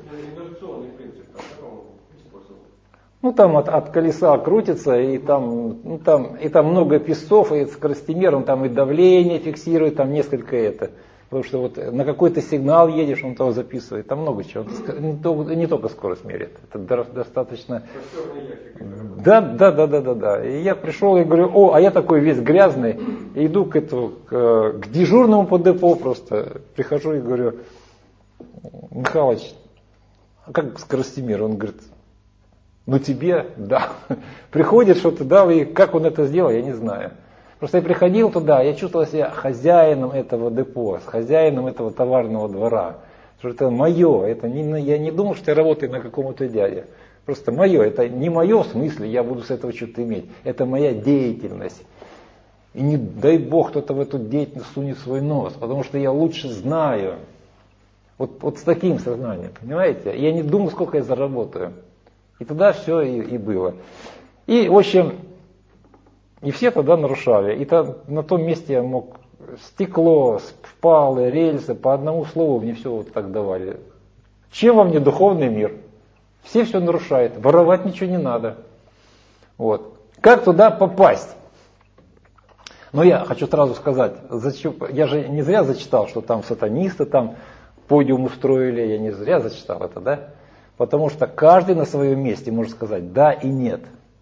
Ну, там от, от колеса крутится, и там, ну, там, и там много песцов, и скоростимер, он там и давление фиксирует, там несколько это. Потому что вот на какой-то сигнал едешь, он того записывает, там много чего. Не, то, не только скорость меряет, это достаточно... Да, да, да, да, да, да. И я пришел и говорю, о, а я такой весь грязный, и иду к, эту, к, к дежурному по депо просто, прихожу и говорю, Михалыч, а как скоростимер? Он говорит, ну тебе, да. Приходит, что-то дал, и как он это сделал, я не знаю. Просто я приходил туда, я чувствовал себя хозяином этого депо, хозяином этого товарного двора. Что это мое, это не, я не думал, что я работаю на каком-то дяде. Просто мое, это не мое в смысле, я буду с этого что-то иметь. Это моя деятельность. И не дай Бог кто-то в эту деятельность сунет свой нос, потому что я лучше знаю. Вот, вот с таким сознанием, понимаете? Я не думал, сколько я заработаю. И тогда все и, и было. И, в общем, и все тогда нарушали. И то, на том месте я мог стекло, шпалы, рельсы, по одному слову мне все вот так давали. Чем вам не духовный мир? Все все нарушают. Воровать ничего не надо. Вот. Как туда попасть? Но я хочу сразу сказать, я же не зря зачитал, что там сатанисты там подиум устроили, я не зря зачитал это, да? Потому что каждый на своем месте может сказать да и нет.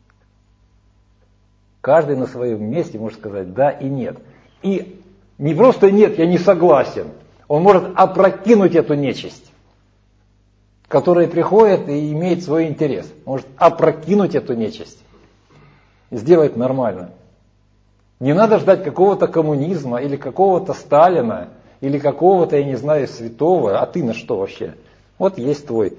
Каждый на своем месте может сказать да и нет. И не просто нет, я не согласен. Он может опрокинуть эту нечисть, которая приходит и имеет свой интерес. Может опрокинуть эту нечисть и сделать нормально. Не надо ждать какого-то коммунизма или какого-то Сталина, или какого-то, я не знаю, святого. А ты на что вообще? Вот есть твой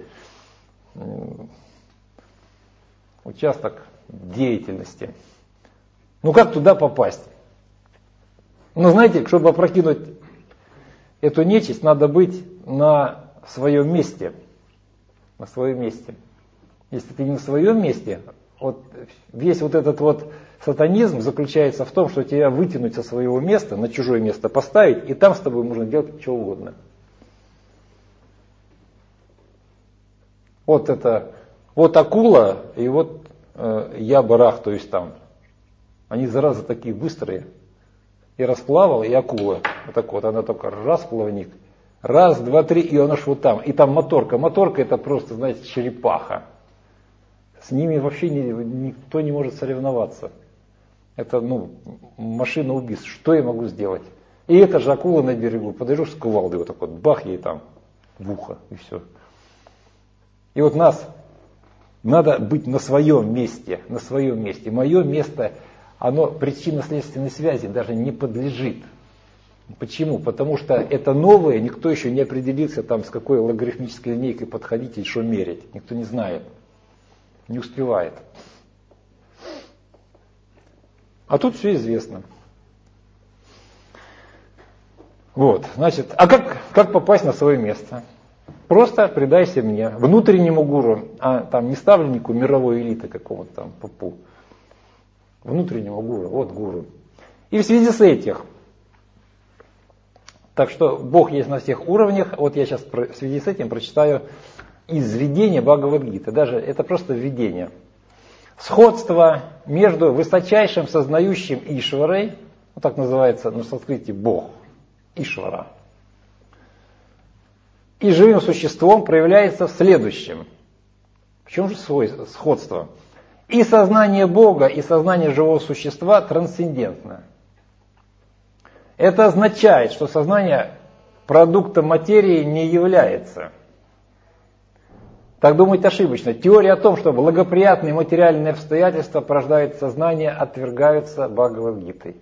участок деятельности. Ну как туда попасть? Ну знаете, чтобы опрокинуть эту нечисть, надо быть на своем месте. На своем месте. Если ты не на своем месте, вот весь вот этот вот сатанизм заключается в том, что тебя вытянуть со своего места, на чужое место поставить, и там с тобой можно делать что угодно. Вот это, вот акула, и вот э, я барахтаюсь там. Они, зараза, такие быстрые. И расплавал, и акула. Вот так вот, она только раз плавник. Раз, два, три, и она ж вот там. И там моторка. Моторка это просто, знаете, черепаха. С ними вообще не, никто не может соревноваться. Это, ну, машина убийств. Что я могу сделать? И эта же акула на берегу. Подойду с кувалдой, вот так вот, бах ей там в ухо, и все. И вот нас, надо быть на своем месте, на своем месте. Мое место, оно причинно-следственной связи даже не подлежит. Почему? Потому что это новое, никто еще не определился, там, с какой логарифмической линейкой подходить и что мерить. Никто не знает, не успевает. А тут все известно. Вот, значит, а как, как попасть на свое место? Просто предайся мне, внутреннему гуру, а там не ставленнику мировой элиты какого-то там попу. Внутреннего гуру, вот гуру. И в связи с этим, так что Бог есть на всех уровнях, вот я сейчас в связи с этим прочитаю из видения Бхагавад-гиты, даже это просто введение. Сходство между высочайшим сознающим Ишварой, вот так называется на санскрите Бог, Ишвара, и живым существом проявляется в следующем. В чем же сходство? И сознание Бога, и сознание живого существа трансцендентно. Это означает, что сознание продуктом материи не является. Так думать ошибочно. Теория о том, что благоприятные материальные обстоятельства порождают сознание, отвергаются Бхагавад-гитой.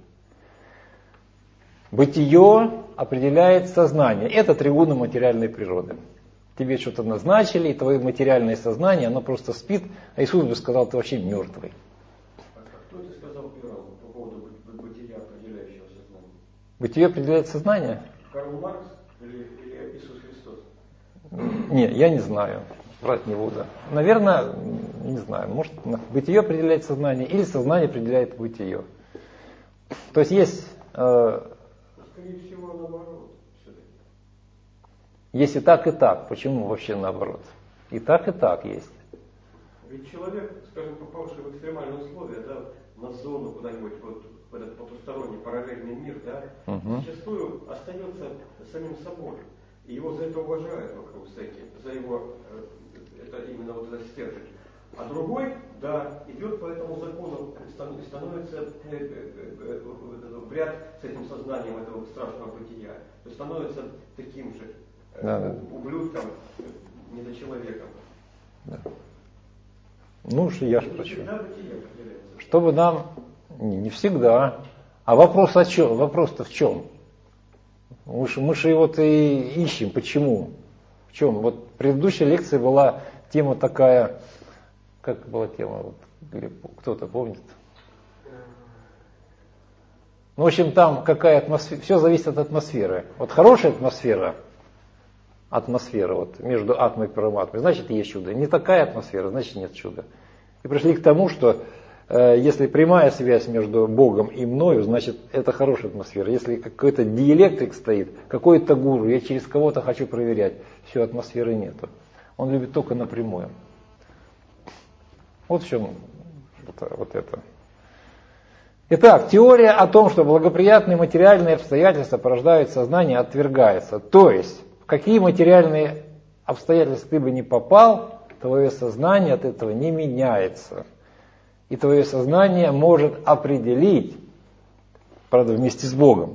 Бытие определяет сознание. Это тригуны материальной природы. Тебе что-то назначили, и твое материальное сознание, оно просто спит, а Иисус бы сказал, ты вообще мертвый. А кто это сказал первым по поводу бытия определяющего сознания? Бытие определяет сознание? Карл Маркс или, или Иисус Христос? Не, я не знаю. Врать не буду. Наверное, не знаю, может бытие определяет сознание, или сознание определяет бытие. То есть есть... Э, Скорее всего, наоборот. Все-таки. Есть и так, и так. Почему вообще наоборот? И так, и так есть. Ведь человек, скажем, попавший в экстремальные условия, да, на зону куда-нибудь, вот в этот потусторонний параллельный мир, да, угу. зачастую остается самим собой. И его за это уважают вокруг всякие, за его, это именно вот этот стержень. А другой, да, идет по этому закону и становится в ряд с этим сознанием этого страшного бытия. То есть становится таким же да, да. ублюдком, недочеловеком. Да. Ну уж я же хочу. Чтобы нам, не, не всегда, а вопрос о чем? Вопрос-то в чем? Мы же, мы же его-то и ищем. Почему? В чем? Вот в предыдущей лекции была тема такая, как была тема, вот, кто-то помнит? Ну, в общем, там какая атмосфера, все зависит от атмосферы. Вот хорошая атмосфера, атмосфера вот, между атомой и параматомой, значит есть чудо. Не такая атмосфера, значит нет чуда. И пришли к тому, что э, если прямая связь между Богом и мною, значит это хорошая атмосфера. Если какой-то диэлектрик стоит, какой-то гуру, я через кого-то хочу проверять, все, атмосферы нету. Он любит только напрямую. Вот в чем вот, вот это. Итак, теория о том, что благоприятные материальные обстоятельства порождают сознание, отвергается. То есть, в какие материальные обстоятельства ты бы не попал, твое сознание от этого не меняется. И твое сознание может определить, правда, вместе с Богом,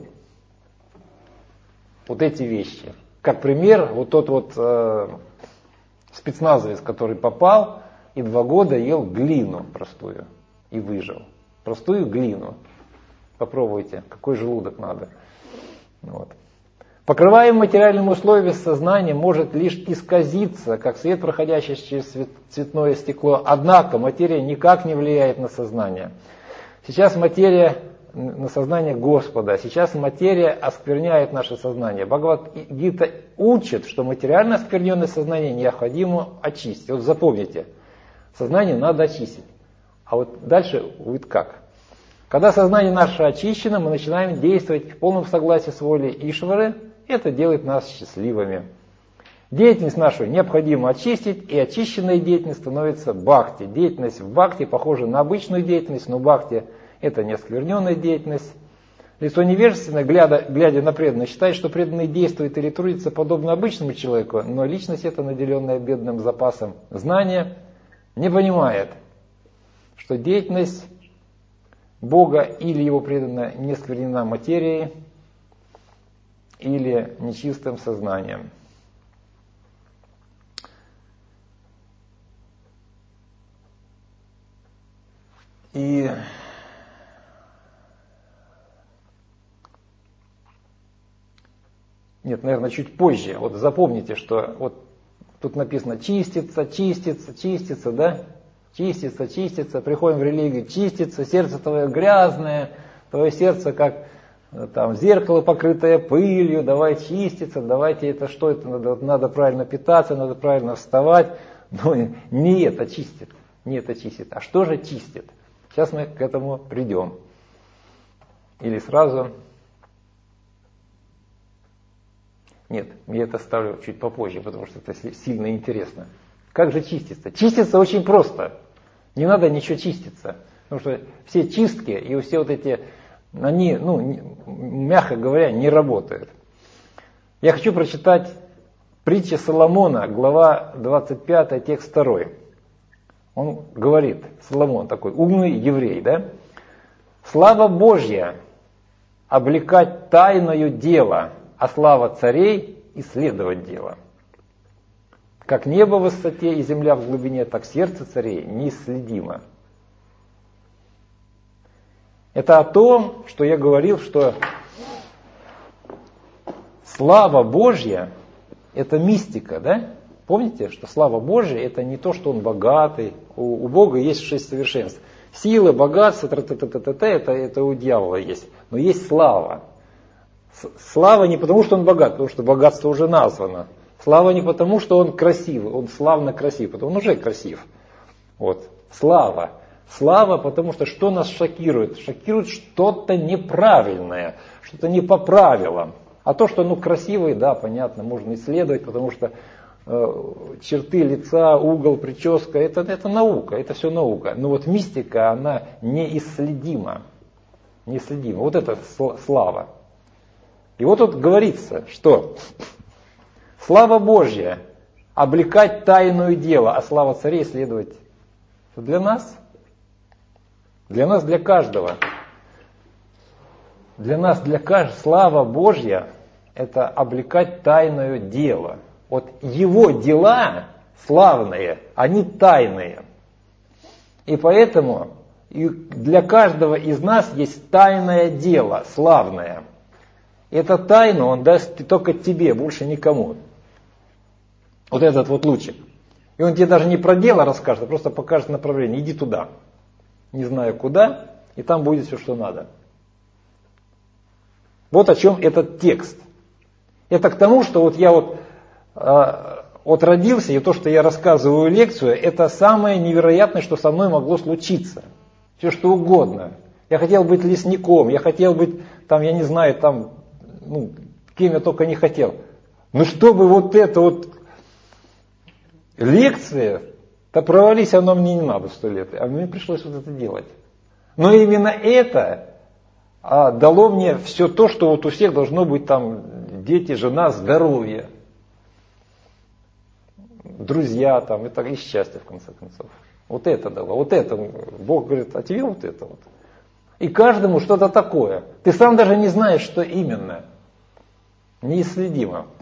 вот эти вещи. Как пример, вот тот вот э, спецназовец, который попал и два года ел глину простую и выжил. Простую глину. Попробуйте, какой желудок надо. Вот. Покрываемое материальным условием сознание может лишь исказиться, как свет, проходящий через цветное стекло. Однако материя никак не влияет на сознание. Сейчас материя на сознание Господа. Сейчас материя оскверняет наше сознание. Бхагавад-гита учит, что материально оскверненное сознание необходимо очистить. Вот запомните, сознание надо очистить. А вот дальше будет как? Когда сознание наше очищено, мы начинаем действовать в полном согласии с волей Ишвары. Это делает нас счастливыми. Деятельность нашу необходимо очистить, и очищенная деятельность становится бхакти. Деятельность в бхакти похожа на обычную деятельность, но бхакти – это не оскверненная деятельность. Лицо невежественное, глядя, глядя на преданных, считает, что преданный действует или трудится подобно обычному человеку, но личность эта, наделенная бедным запасом знания, не понимает, что деятельность Бога или его преданная не осквернена материей или нечистым сознанием. И нет, наверное, чуть позже. Вот запомните, что вот тут написано чистится, чистится, чистится, да? Чистится, чистится, приходим в религию, чистится, сердце твое грязное, твое сердце как там зеркало, покрытое пылью, давай чиститься, давайте это что это, надо, надо правильно питаться, надо правильно вставать. Но не это чистит, не это чистит. А что же чистит? Сейчас мы к этому придем. Или сразу. Нет, я это ставлю чуть попозже, потому что это сильно интересно. Как же чиститься? Чиститься очень просто. Не надо ничего чиститься. Потому что все чистки и все вот эти, они, ну, мягко говоря, не работают. Я хочу прочитать притча Соломона, глава двадцать пятая, текст второй. Он говорит, Соломон такой умный еврей, да? Слава Божья облекать тайною дело, а слава царей исследовать дело. Как небо в высоте и земля в глубине, так сердце царей неисследимо. Это о том, что я говорил, что слава Божья – это мистика, да? Помните, что слава Божья – это не то, что он богатый. У, у Бога есть шесть совершенств. Сила, богатство, т-т-т-т-т, это, это у дьявола есть. Но есть слава. Слава не потому, что он богат, потому что богатство уже названо. Слава не потому, что он красивый, он славно красив, потому что он уже красив. Вот. Слава. Слава, потому что что нас шокирует? Шокирует что-то неправильное, что-то не по правилам. А то, что ну красивый, да, понятно, можно исследовать, потому что э, черты лица, угол, прическа, это, это наука, это все наука. Но вот мистика, она неисследима. Неисследима. Вот это слава. И вот тут говорится, что слава Божья облекать тайное дело, а слава царей следовать. Для нас? Для нас, для каждого. Для нас, для каждого. Слава Божья это облекать тайное дело. Вот его дела славные, они тайные. И поэтому и для каждого из нас есть тайное дело, славное. Это тайну он даст только тебе, больше никому. Вот этот вот лучик. И он тебе даже не про дело расскажет, а просто покажет направление. Иди туда. Не знаю куда, и там будет все, что надо. Вот о чем этот текст. Это к тому, что вот я вот, э, вот родился, и то, что я рассказываю лекцию, это самое невероятное, что со мной могло случиться. Все что угодно. Я хотел быть лесником, я хотел быть, там, я не знаю, там, ну, кем я только не хотел. Но чтобы вот это вот лекция, да провались, оно мне не надо сто лет, а мне пришлось вот это делать. Но именно это а, дало мне все то, что вот у всех должно быть там дети, жена, здоровье, друзья там, и, так, и счастье в конце концов. Вот это дало, вот это. Бог говорит, а тебе вот это вот. И каждому что-то такое. Ты сам даже не знаешь, что именно. Неисследимо.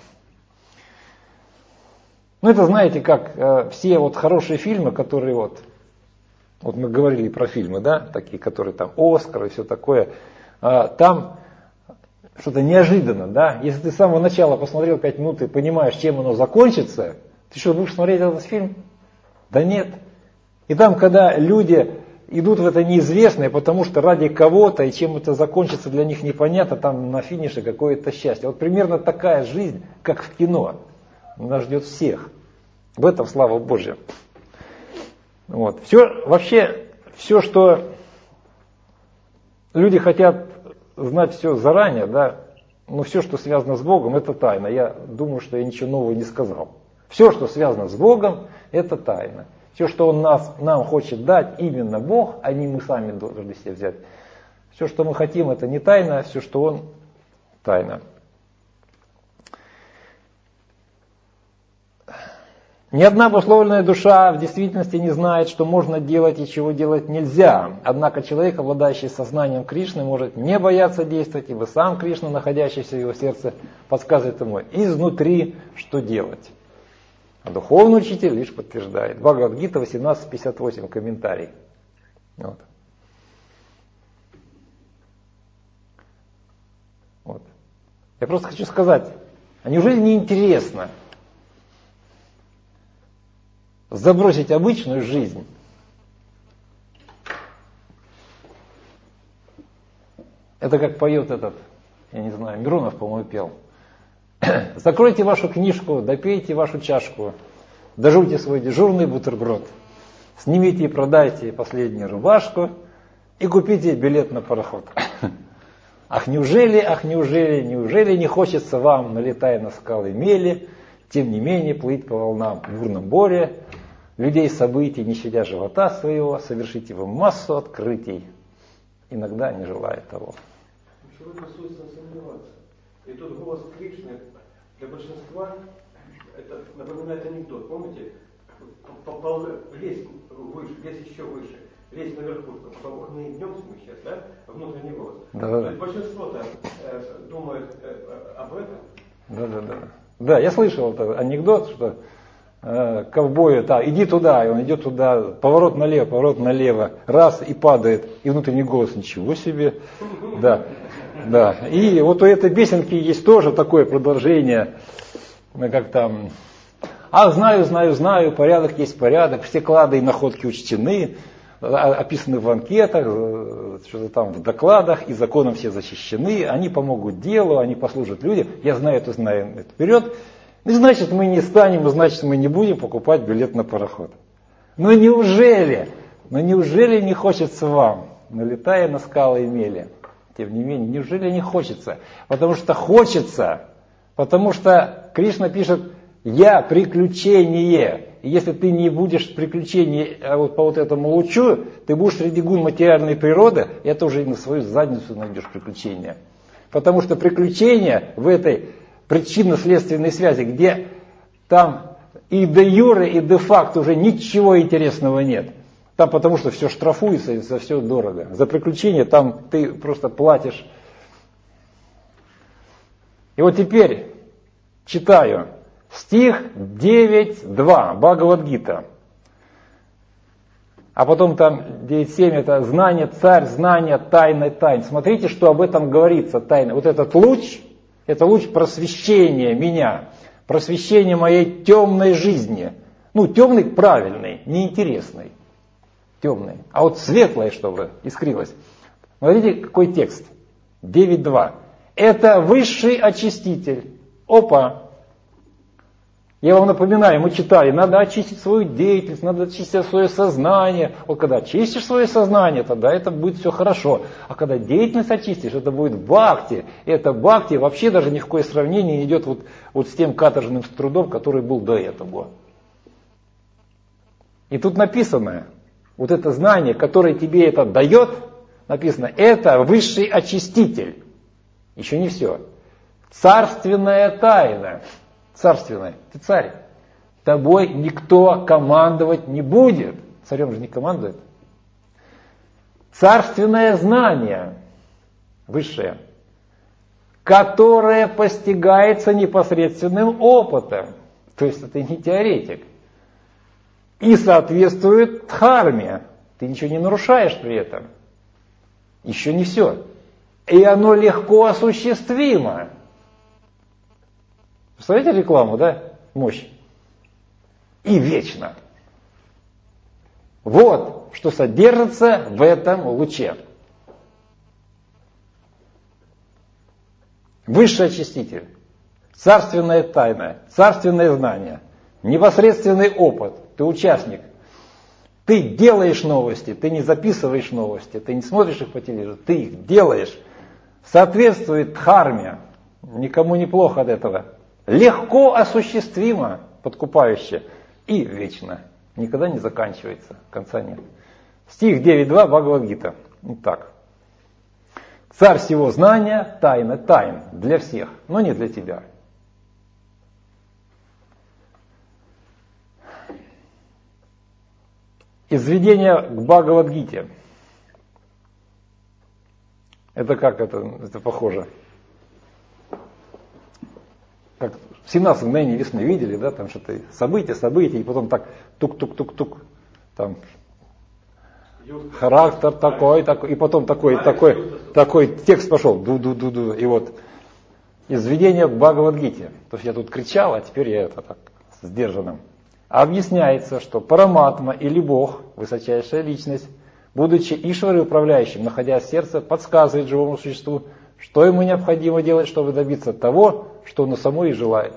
Ну это знаете, как э, все вот хорошие фильмы, которые вот, вот мы говорили про фильмы, да, такие, которые там Оскар и все такое, э, там что-то неожиданно, да, если ты с самого начала посмотрел пять минут и понимаешь, чем оно закончится, ты что, будешь смотреть этот фильм? Да нет. И там, когда люди идут в это неизвестное, потому что ради кого-то, и чем это закончится для них непонятно, там на финише какое-то счастье. Вот примерно такая жизнь, как в кино. Нас ждет всех. В этом слава Божья. Вот. Все, вообще, все, что люди хотят знать все заранее, да, но все, что связано с Богом, это тайна. Я думаю, что я ничего нового не сказал. Все, что связано с Богом, это тайна. Все, что Он нас, нам хочет дать, именно Бог, а не мы сами должны себе взять. Все, что мы хотим, это не тайна, все, что Он, тайна. Ни одна обусловленная душа в действительности не знает, что можно делать и чего делать нельзя. Однако человек, обладающий сознанием Кришны, может не бояться действовать, ибо сам Кришна, находящийся в его сердце, подсказывает ему изнутри, что делать. А духовный учитель лишь подтверждает. Бхагавад-гита восемнадцать пятьдесят восемь, комментарий. Вот. Вот. Я просто хочу сказать, а неужели не интересно забросить обычную жизнь? Это как поет этот, я не знаю, Миронов, по-моему, пел. Закройте вашу книжку, допейте вашу чашку, дожуйте свой дежурный бутерброд, снимите и продайте последнюю рубашку и купите билет на пароход. Ах, неужели, ах, неужели, неужели не хочется вам, налетая на скалы мели, тем не менее плыть по волнам в бурном море, людей, событий, не щадя живота своего, совершите вы массу открытий, иногда не желая того. Человеку свойственно сомневаться. И тот голос Кришны для большинства это напоминает анекдот. Помните? Лезь выше, лезь еще выше, лезь наверху, чтобы мы идем мы сейчас, да? Внутренний голос. Да, То да. есть большинство-то э, думает э, об этом. Да, да, да. Да, я слышал этот анекдот, что э, ковбой, да, иди туда, и он идет туда, поворот налево, поворот налево, раз и падает, и внутренний голос, ничего себе, да. Да, и вот у этой песенки есть тоже такое продолжение, как там, а знаю, знаю, знаю, порядок есть порядок, все клады и находки учтены, описаны в анкетах, что-то там в докладах, и законом все защищены, они помогут делу, они послужат людям, я знаю это, знаю это вперед, и значит мы не станем, и значит мы не будем покупать билет на пароход. Но неужели, но неужели не хочется вам, налетая на скалы и мели? Тем не менее, неужели не хочется? Потому что хочется, потому что Кришна пишет, я приключение. И если ты не будешь в приключении вот по вот этому лучу, ты будешь среди гун материальной природы, и это уже на свою задницу найдешь приключения. Потому что приключения в этой причинно-следственной связи, где там и де юре, и де факто уже ничего интересного нет. Там потому что все штрафуется, и за все дорого. За приключения там ты просто платишь. И вот теперь читаю стих девять два, Бхагавад-гита. А потом там девять семь, это знание, царь, знание, тайна, тайн. Смотрите, что об этом говорится, тайна. Вот этот луч, это луч просвещения меня, просвещения моей темной жизни. Ну, темный правильный, неинтересный. Темный. А вот светлое, чтобы искрилось. Смотрите, какой текст. девять два. Это высший очиститель. Опа. Я вам напоминаю, мы читали, надо очистить свою деятельность, надо очистить свое сознание. Вот когда очистишь свое сознание, тогда это будет все хорошо. А когда деятельность очистишь, это будет бхакти. И это бхакти вообще даже ни в какое сравнение не идет вот, вот с тем каторжным трудом, который был до этого. И тут написано, вот это знание, которое тебе это дает, Написано, это высший очиститель. Еще не все. Царственная тайна. Царственная. Ты царь. Тобой никто командовать не будет. Царем же не командует. Царственное знание. Высшее. Которое постигается непосредственным опытом. То есть это не теоретик. И соответствует дхарме. Ты ничего не нарушаешь при этом. Еще не все. И оно легко осуществимо. Представляете рекламу, да? Мощь. И вечно. Вот, что содержится в этом луче. Высший очиститель. Царственная тайна. Царственное знание. Непосредственный опыт. Ты участник. Ты делаешь новости. Ты не записываешь новости. Ты не смотришь их по телевизору. Ты их делаешь. Соответствует дхарме. Никому не плохо от этого. Легко осуществимо, подкупающе и вечно. Никогда не заканчивается, конца нет. Стих девять два Бхагавад-гита. Итак. Царь всего знания, тайна тайн для всех, но не для тебя. Изведение к Бхагавад-гите. Это как это, это похоже? Как в семнадцатом мгновении весны видели, да, там что-то события, события, и потом так тук-тук-тук-тук, там характер такой, такой, и потом такой, такой, такой текст пошел, ду-ду-ду-ду, и вот изведение к Бхагавад-гите. То есть я тут кричал, а теперь я это так сдержанным. Объясняется, что Параматма или Бог, высочайшая личность, будучи Ишварой управляющим, находясь в сердце, подсказывает живому существу, что ему необходимо делать, чтобы добиться того, что оно само и желает.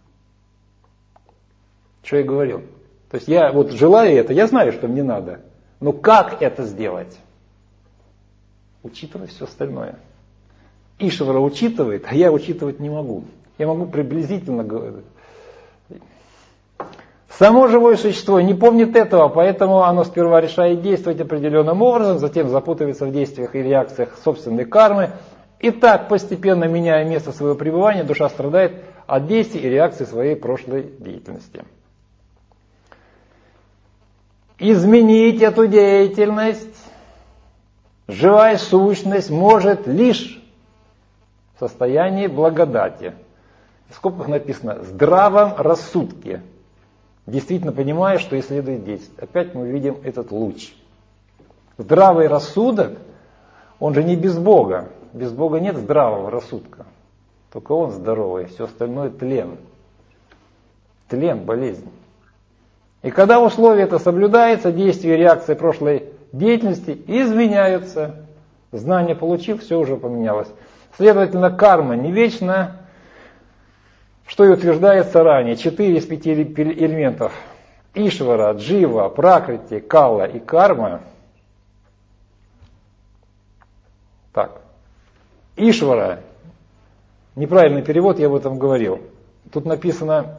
Что я говорил? То есть я вот желаю это, я знаю, что мне надо. Но как это сделать? Учитывая все остальное. Ишвара учитывает, а я учитывать не могу. Я могу приблизительно говорить. Само живое существо не помнит этого, поэтому оно сперва решает действовать определенным образом, затем запутывается в действиях и реакциях собственной кармы. И так, постепенно меняя место своего пребывания, душа страдает от действий и реакций своей прошлой деятельности. Изменить эту деятельность живая сущность может лишь в состоянии благодати. В скобках написано «здравом рассудке». Действительно понимая, что и следует действовать. Опять мы видим этот луч. Здравый рассудок, он же не без Бога. Без Бога нет здравого рассудка. Только он здоровый, все остальное тлен. Тлен, болезнь. И когда условие это соблюдается, действия и реакции прошлой деятельности изменяются. Знание получив, все уже поменялось. Следовательно, карма не вечна, что и утверждается ранее. Четыре из пяти элементов Ишвара, Джива, Пракрити, Кала и Карма. Так. Ишвара. Неправильный перевод, я об этом говорил. Тут написано,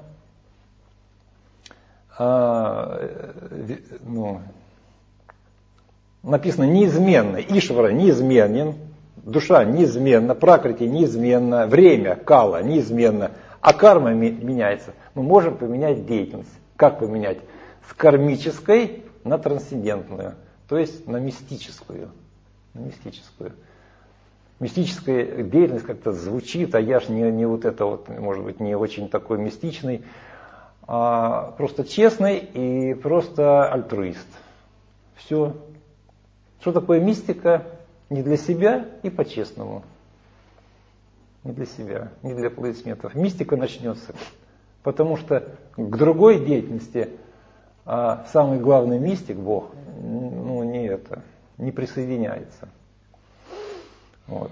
а, ну, написано неизменно. Ишвара неизменен, душа неизменна, Пракрити неизменна, время, Кала неизменно, а карма меняется. Мы можем поменять деятельность. Как поменять? С кармической на трансцендентную, то есть на мистическую. На мистическую. Мистическая деятельность как-то звучит, а я ж не, не вот это вот, может быть, не очень такой мистичный, а просто честный и просто альтруист. Все. Что такое мистика? Не для себя и по-честному. Не для себя, не для аплодисментов. Мистика начнется, потому что к другой деятельности а самый главный мистик, Бог, ну не это, не присоединяется. Вот.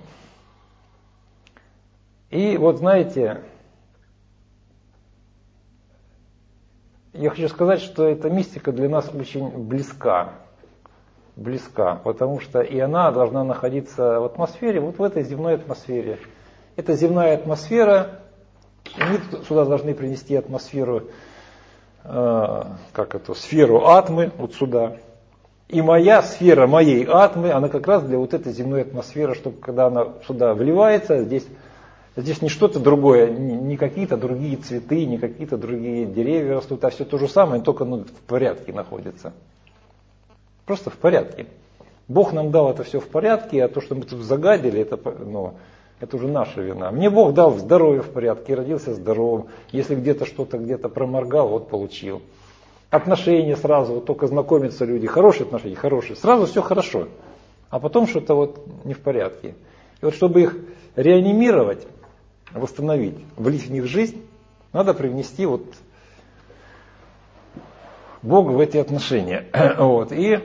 И вот знаете, я хочу сказать, что эта мистика для нас очень близка. Близка, потому что и она должна находиться в атмосфере, вот в этой земной атмосфере. Эта земная атмосфера, мы сюда должны принести атмосферу, э, как эту, сферу атмы, вот сюда. И моя сфера, моей атмы, она как раз для вот этой земной атмосферы, чтобы когда она сюда вливается, здесь, здесь не что-то другое, не, не какие-то другие цветы, не какие-то другие деревья растут, а все то же самое, только ну, в порядке находится. Просто в порядке. Бог нам дал это все в порядке, а то, что мы тут загадили, это, ну, это уже наша вина. Мне Бог дал здоровье в порядке, родился здоровым. Если где-то что-то где-то проморгал, вот получил. Отношения сразу, вот только знакомятся люди, хорошие отношения, хорошие, сразу все хорошо. А потом что-то вот не в порядке. И вот чтобы их реанимировать, восстановить, влить в них жизнь, надо привнести вот Бога в эти отношения. Вот. И,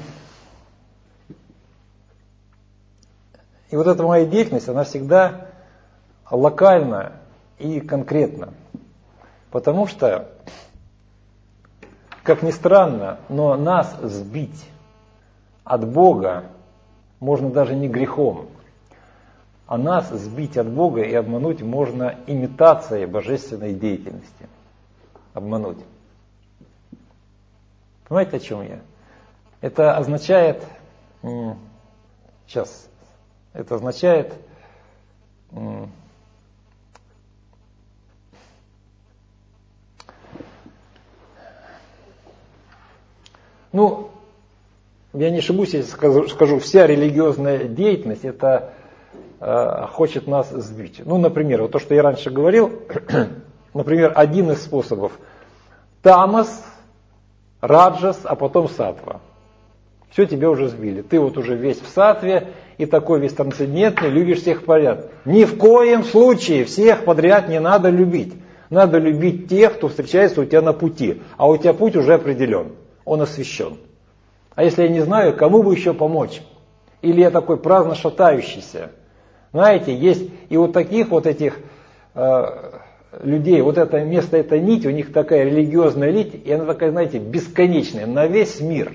и вот эта моя деятельность, она всегда локальна и конкретна. Потому что, как ни странно, но нас сбить от Бога можно даже не грехом, а нас сбить от Бога и обмануть можно имитацией божественной деятельности. Обмануть. Понимаете, о чем я? Это означает, сейчас, это означает, ну, я не ошибусь, если скажу, скажу, вся религиозная деятельность, это э, хочет нас сбить. Ну, например, вот то, что я раньше говорил, например, один из способов тамас, раджас, а потом сатва. Все, тебя уже сбили. Ты вот уже весь в сатве и такой весь трансцендентный, любишь всех подряд. Ни в коем случае всех подряд не надо любить. Надо любить тех, кто встречается у тебя на пути. А у тебя путь уже определен. Он освящен. А если я не знаю, кому бы еще помочь? Или я такой праздно шатающийся? Знаете, есть и вот таких вот этих э, людей, вот это место, эта нить, у них такая религиозная нить, и она такая, знаете, бесконечная, на весь мир.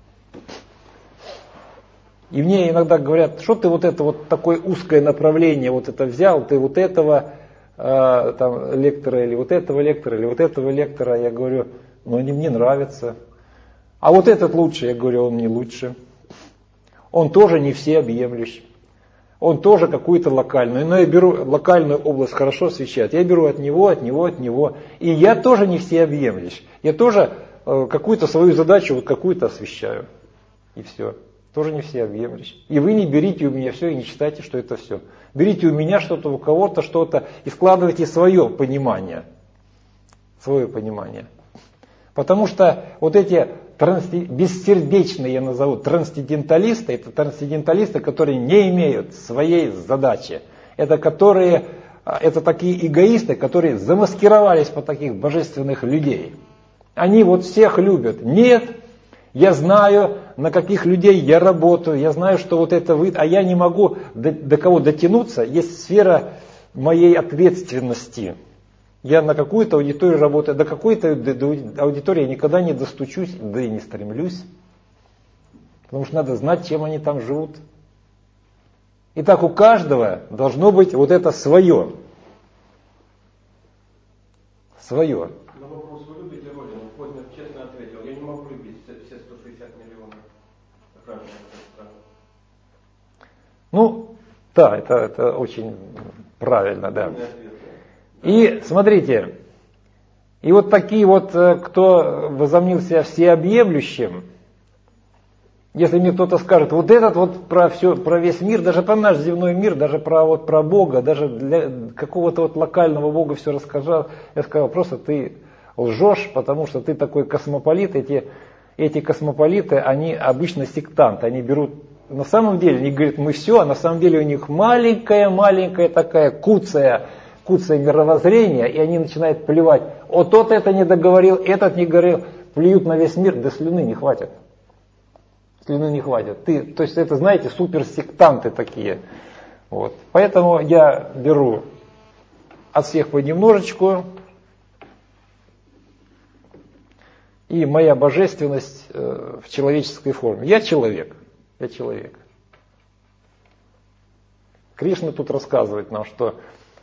И мне иногда говорят, что ты вот это вот такое узкое направление вот это взял, ты вот этого э, там, лектора, или вот этого лектора, или вот этого лектора. Я говорю, ну они мне нравятся. А вот этот лучше, я говорю, он не лучше. Он тоже не всеобъемлющ. Он тоже какую-то локальную. Но я беру локальную область, хорошо освещает. Я беру от него, от него, от него. И я тоже не всеобъемлющ. Я тоже э, какую-то свою задачу, вот какую-то освещаю. И все. Тоже не всеобъемлющ. И вы не берите у меня все и не считайте, что это все. Берите у меня что-то, у кого-то что-то и складывайте свое понимание. Свое понимание. Потому что вот эти трансци... бессердечные, я назову, трансценденталисты, это трансценденталисты, которые не имеют своей задачи. Это, которые, это такие эгоисты, которые замаскировались под таких божественных людей. Они вот всех любят. Нет, я знаю, на каких людей я работаю, я знаю, что вот это вы, а я не могу до, до кого дотянуться. Есть сфера моей ответственности. Я на какую-то аудиторию работаю, до какой-то аудитории я никогда не достучусь, да и не стремлюсь. Потому что надо знать, чем они там живут. Итак, у каждого должно быть вот это свое. Свое. На вопрос, вы любите Родину? Познер честно ответил, я не могу любить все, все сто шестьдесят миллионов граждан этой страны. Ну, да, это, это очень правильно, да. И смотрите, и вот такие вот, кто возомнил себя всеобъемлющим, если мне кто-то скажет, вот этот вот про все, про весь мир, даже про наш земной мир, даже про, вот, про Бога, даже для какого-то вот локального Бога все рассказал, я сказал, просто ты лжешь, потому что ты такой космополит, эти, эти космополиты, они обычно сектанты, они берут, на самом деле, они говорят, мы все, а на самом деле у них маленькая-маленькая такая куцая, куцое мировоззрение, и они начинают плевать. О, тот это не договорил, этот не говорил. Плюют на весь мир, да слюны не хватит. Слюны не хватит. Ты, то есть это, знаете, суперсектанты такие. Вот. Поэтому я беру от всех понемножечку. И моя божественность э, в человеческой форме. Я человек. Я человек. Кришна тут рассказывает нам, что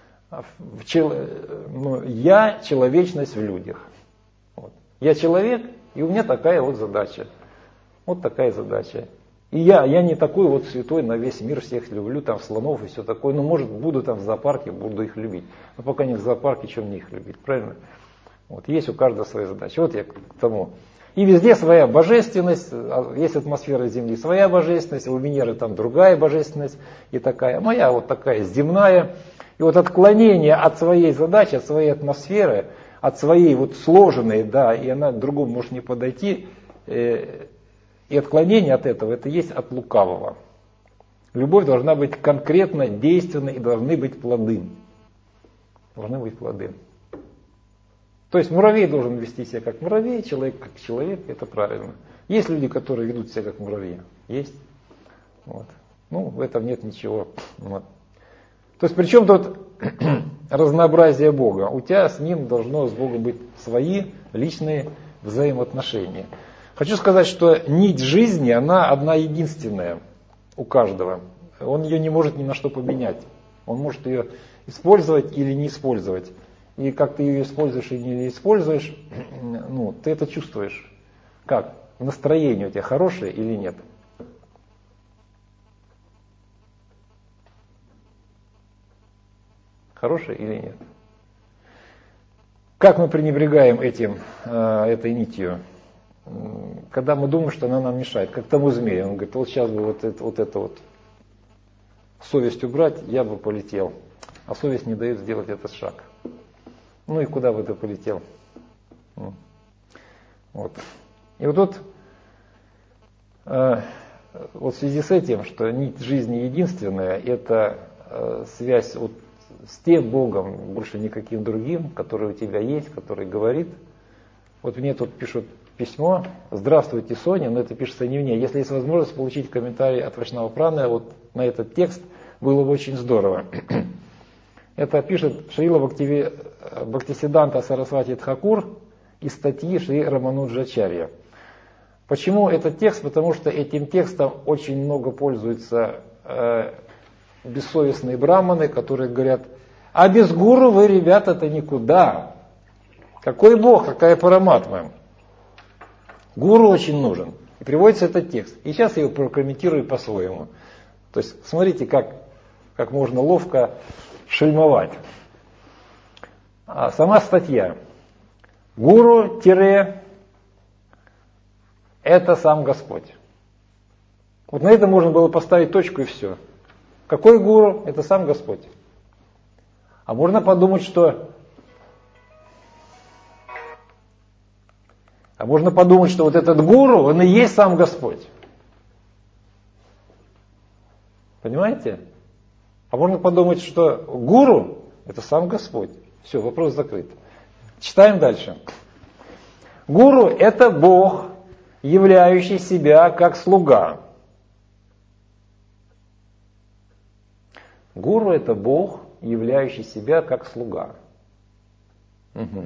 ну, я человечность в людях. Вот. Я человек, и у меня такая вот задача. Вот такая задача. И я, я не такой вот святой, на весь мир всех люблю, там слонов и все такое. Ну, может, буду там в зоопарке, буду их любить. Но пока не в зоопарке, чем мне их любить, правильно? Вот, есть у каждого своя задача. Вот я к тому. И везде своя божественность, есть атмосфера Земли, своя божественность, у Венеры там другая божественность и такая. Моя вот такая земная. И вот отклонение от своей задачи, от своей атмосферы, от своей вот сложенной, да, и она к другому может не подойти, э, и отклонение от этого, это есть от лукавого. Любовь должна быть конкретно действенной и должны быть плоды. Должны быть плоды. То есть муравей должен вести себя как муравей, человек как человек, это правильно. Есть люди, которые ведут себя как муравьи. Есть. Вот. Ну, в этом нет ничего. Вот. То есть, причем тут разнообразие Бога. У тебя с Ним должно с Богом быть свои личные взаимоотношения. Хочу сказать, что нить жизни, она одна единственная у каждого. Он ее не может ни на что поменять. Он может ее использовать или не использовать. И как ты ее используешь или не используешь, ну, ты это чувствуешь. Как? Настроение у тебя хорошее или нет? Хорошее или нет? Как мы пренебрегаем этим, этой нитью? Когда мы думаем, что она нам мешает, как тому змею. Он говорит, вот сейчас бы вот это вот, это вот совесть убрать, я бы полетел. А совесть не дает сделать этот шаг. Ну и куда бы ты полетел? Вот. И вот тут, э, вот в связи с этим, что нить жизни единственная, это э, связь вот с тем Богом, больше никаким другим, который у тебя есть, который говорит. Вот мне тут пишут письмо: «Здравствуйте, Соня», но это пишется не мне. Если есть возможность получить комментарий от Вайшнава Праны вот на этот текст, было бы очень здорово. Это пишет Шрила Бхакти, Бхактисиданта Сарасвати Тхакур из статьи Шри Рамануджачарья. Почему этот текст? Потому что этим текстом очень много пользуются э, бессовестные браманы, которые говорят, а без гуру вы, ребята-то, никуда. Какой Бог, какая параматма? Гуру очень нужен. И приводится этот текст. И сейчас я его прокомментирую по-своему. То есть смотрите, как, как можно ловко шельмовать. А сама статья. Гуру-это сам Господь. Вот на это можно было поставить точку и все. Какой гуру? Это сам Господь. А можно подумать, что... А можно подумать, что вот этот гуру, он и есть сам Господь. Понимаете? А можно подумать, что гуру – это сам Господь. Все, вопрос закрыт. Читаем дальше. Гуру – это Бог, являющий себя как слуга. Гуру – это Бог, являющий себя как слуга. Угу.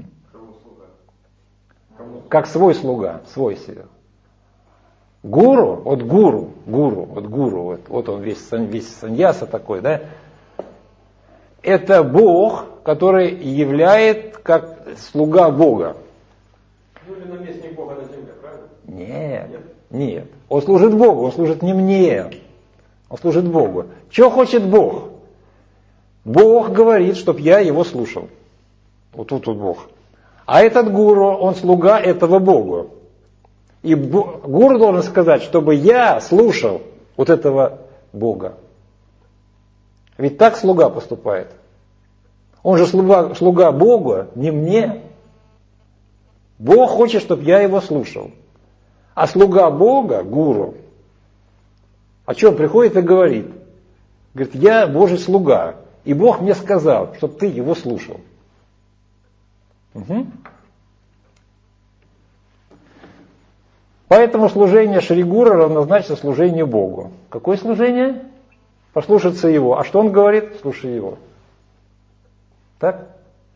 Как свой слуга, свой себя. Гуру, вот гуру, гуру, вот гуру, вот, вот он весь, весь саньяса такой, да? Это Бог, который являет как слуга Бога. Ну или наместник Бога на земле, правильно? Нет, нет, нет. Он служит Богу, он служит не мне. Он служит Богу. Что хочет Бог? Бог говорит, чтоб я его слушал. Вот тут вот Бог. А этот гуру, он слуга этого Бога. И гуру должен сказать, чтобы я слушал вот этого Бога. Ведь так слуга поступает. Он же слуга, слуга Бога, не мне. Бог хочет, чтобы я его слушал. А слуга Бога, гуру, о чем приходит и говорит? Говорит, я Божий слуга. И Бог мне сказал, чтобы ты его слушал. Угу. Поэтому служение Шри Гуру равнозначно служению Богу. Какое служение? Послушаться Его. А что Он говорит? Слушай Его. Так?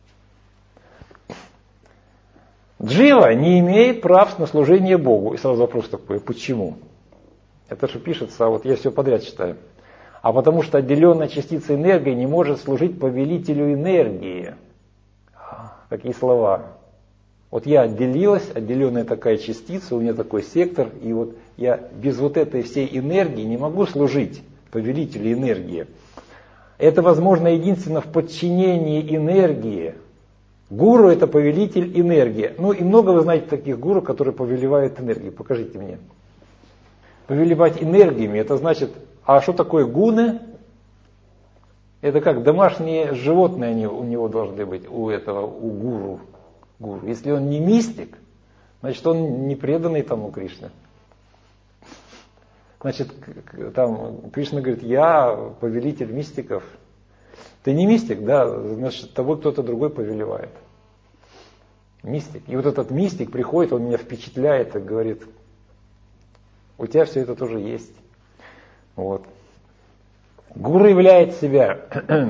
Джива не имеет прав на служение Богу. И сразу вопрос такой, почему? Это же пишется, а вот я все подряд читаю. А потому что отделенная частица энергии не может служить повелителю энергии. Какие слова? Вот я отделилась, отделенная такая частица, у меня такой сектор, и вот я без вот этой всей энергии не могу служить повелителю энергии. Это возможно единственно в подчинении энергии. Гуру — это повелитель энергии. Ну и много вы знаете таких гуру, которые повелевают энергией. Покажите мне. Повелевать энергиями, это значит, а что такое гуны? Это как домашние животные они у него должны быть, у этого, у гуру. гуру. Если он не мистик, значит он не преданный тому Кришне. Значит, там Кришна говорит, я повелитель мистиков. Ты не мистик, да, значит, тобой кто-то другой повелевает. Мистик. И вот этот мистик приходит, он меня впечатляет и говорит, у тебя все это тоже есть. Вот. Гуру являет себя,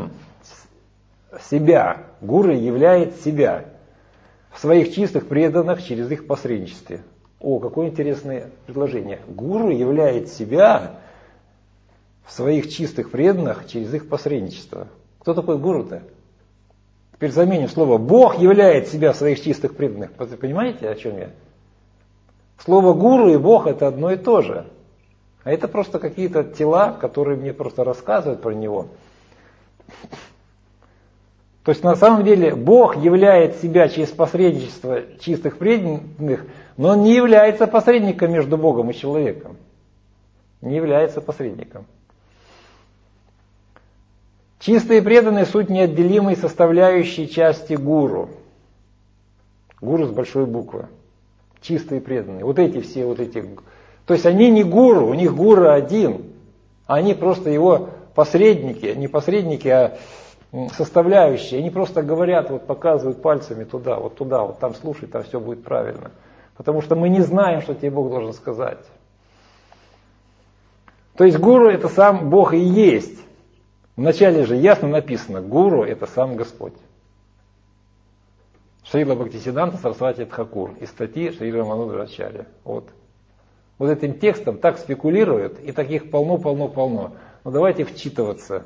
себя, гуру являет себя в своих чистых преданных через их посредничестве. О, какое интересное предложение. Гуру являет себя в своих чистых преданных через их посредничество. Кто такой гуру-то? Теперь заменим слово «Бог являет себя в своих чистых преданных». Понимаете, о чем я? Слово «гуру» и «Бог» — это одно и то же. А это просто какие-то тела, которые мне просто рассказывают про него. То есть на самом деле Бог являет себя через посредничество чистых преданных, но он не является посредником между Богом и человеком. Не является посредником. Чистые преданные — суть неотделимой составляющей части гуру. Гуру с большой буквы. Чистые преданные. Вот эти все, вот эти. То есть они не гуру, у них гуру один. Они просто его посредники, не посредники, а составляющие. Они просто говорят, вот показывают пальцами туда, вот туда, вот там слушай, там все будет правильно. Потому что мы не знаем, что тебе Бог должен сказать. То есть гуру — это сам Бог и есть. Вначале же ясно написано, гуру — это сам Господь. Шрила Бхактисиданта Сарасвати Тхакур из статьи Шри Рамануджачарья. Вот. Вот этим текстом так спекулируют, и таких полно-полно-полно. Но давайте вчитываться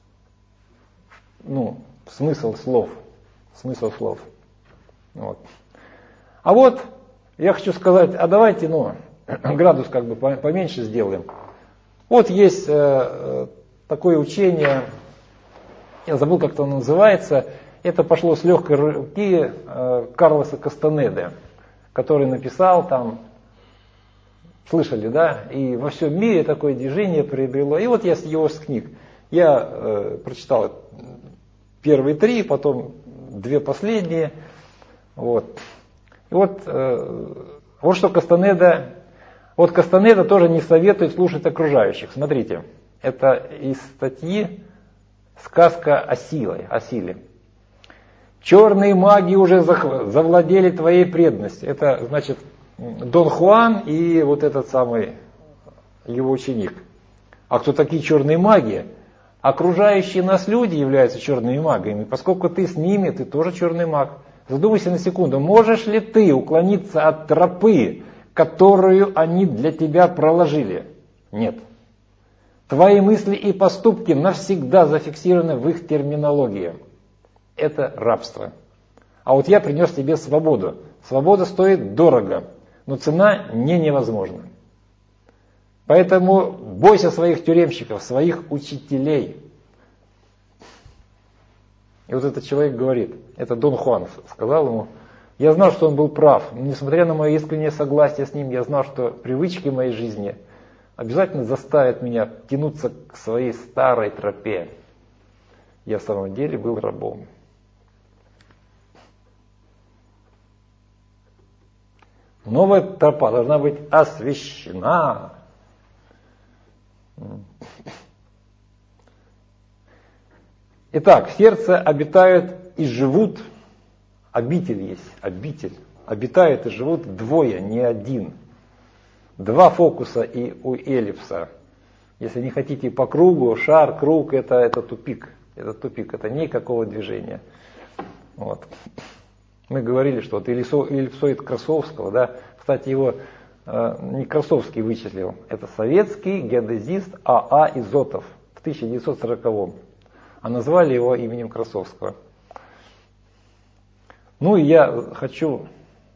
ну, в смысл слов. Смысл слов. Вот. А вот я хочу сказать, а давайте ну, градус как бы поменьше сделаем. Вот есть э, такое учение, я забыл, как это оно называется, это пошло с легкой руки э, Карлоса Кастанеды, который написал там, слышали, да, и во всем мире такое движение приобрело. И вот я с его с книг, я э, прочитал первые три, потом две последние, вот. И вот, э, вот что Кастанеда, вот Кастанеда тоже не советует слушать окружающих. Смотрите, это из статьи «Сказка о силе». О силе. Черные маги уже завладели твоей преданностью. Это значит Дон Хуан и вот этот самый его ученик. А кто такие черные маги? Окружающие нас люди являются черными магами. Поскольку ты с ними, ты тоже черный маг. Задумайся на секунду, можешь ли ты уклониться от тропы, которую они для тебя проложили? Нет. Твои мысли и поступки навсегда зафиксированы в их терминологии. Это рабство. А вот я принес тебе свободу. Свобода стоит дорого, но цена не невозможна. Поэтому бойся своих тюремщиков, своих учителей. И вот этот человек говорит, это Дон Хуан сказал ему, я знал, что он был прав, но несмотря на мое искреннее согласие с ним, я знал, что привычки моей жизни обязательно заставят меня тянуться к своей старой тропе. Я в самом деле был рабом. Новая тропа должна быть освящена. Итак, в сердце обитают и живут, обитель есть, обитель, обитают и живут двое, не один. Два фокуса и у эллипса. Если не хотите по кругу, шар, круг, это, это тупик. Это тупик, это никакого движения. Вот. Мы говорили, что вот эллипсоид Красовского, да, кстати, его э, не Красовский вычислил, это советский геодезист А А Изотов в тысяча девятьсот сороковом. А назвали его именем Красовского. Ну и я хочу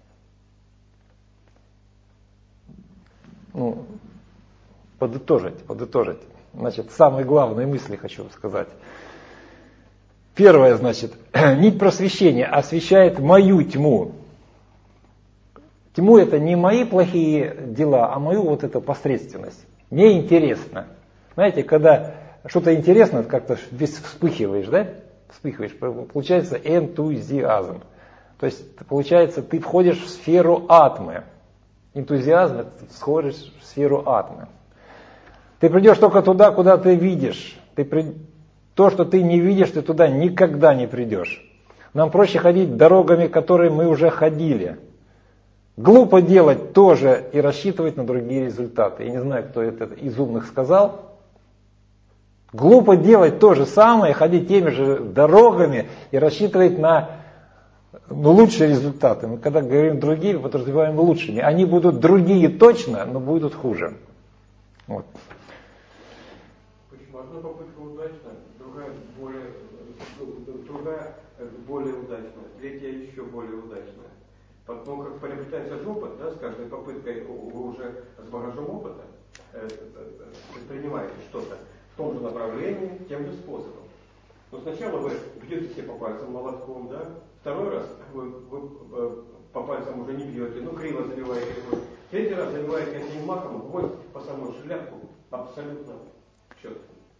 ну, подытожить, подытожить. Значит, самые главные мысли хочу сказать. Первое, значит, нить просвещения освещает мою тьму. Тьму это не мои плохие дела, а мою вот эту посредственность. Мне интересно. Знаете, когда что-то интересно, как-то весь вспыхиваешь, да? Вспыхиваешь, получается энтузиазм. То есть, получается, ты входишь в сферу атмы. Энтузиазм, это ты входишь в сферу атмы. Ты придешь только туда, куда ты видишь. Ты при... То, что ты не видишь, ты туда никогда не придешь. Нам проще ходить дорогами, которые мы уже ходили. Глупо делать тоже и рассчитывать на другие результаты. Я не знаю, кто это из умных сказал. Глупо делать то же самое, ходить теми же дорогами и рассчитывать на ну, лучшие результаты. Мы когда говорим другие, подразумеваем лучшими. Они будут другие точно, но будут хуже. Вот. Почему? Одна попытка удачная, другая более, другая более удачная, третья еще более удачная. Потом, как приобретается опыт, да, с каждой попыткой вы уже с багажом опыта э, предпринимаете что-то в том же направлении, тем же способом. Но сначала вы бьете себе по пальцам молотком, да, второй раз вы, вы по пальцам уже не бьете, ну криво заливаете его. Третий раз заливаете этим маком гвоздь по самой шляпку абсолютно четко.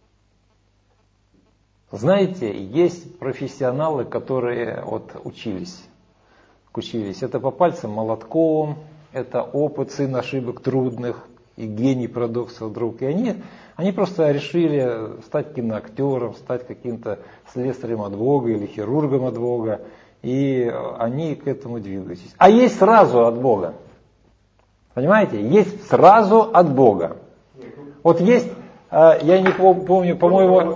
Знаете, есть профессионалы, которые вот учились. Учились. Это по пальцам молотком, это опыт, сын ошибок трудных и гений парадоксов друг. И они, они просто решили стать киноактером, стать каким-то слесарем от Бога или хирургом от Бога. И они к этому двигаются. А есть сразу от Бога. Понимаете? Есть сразу от Бога. Вот есть, я не помню, по-моему...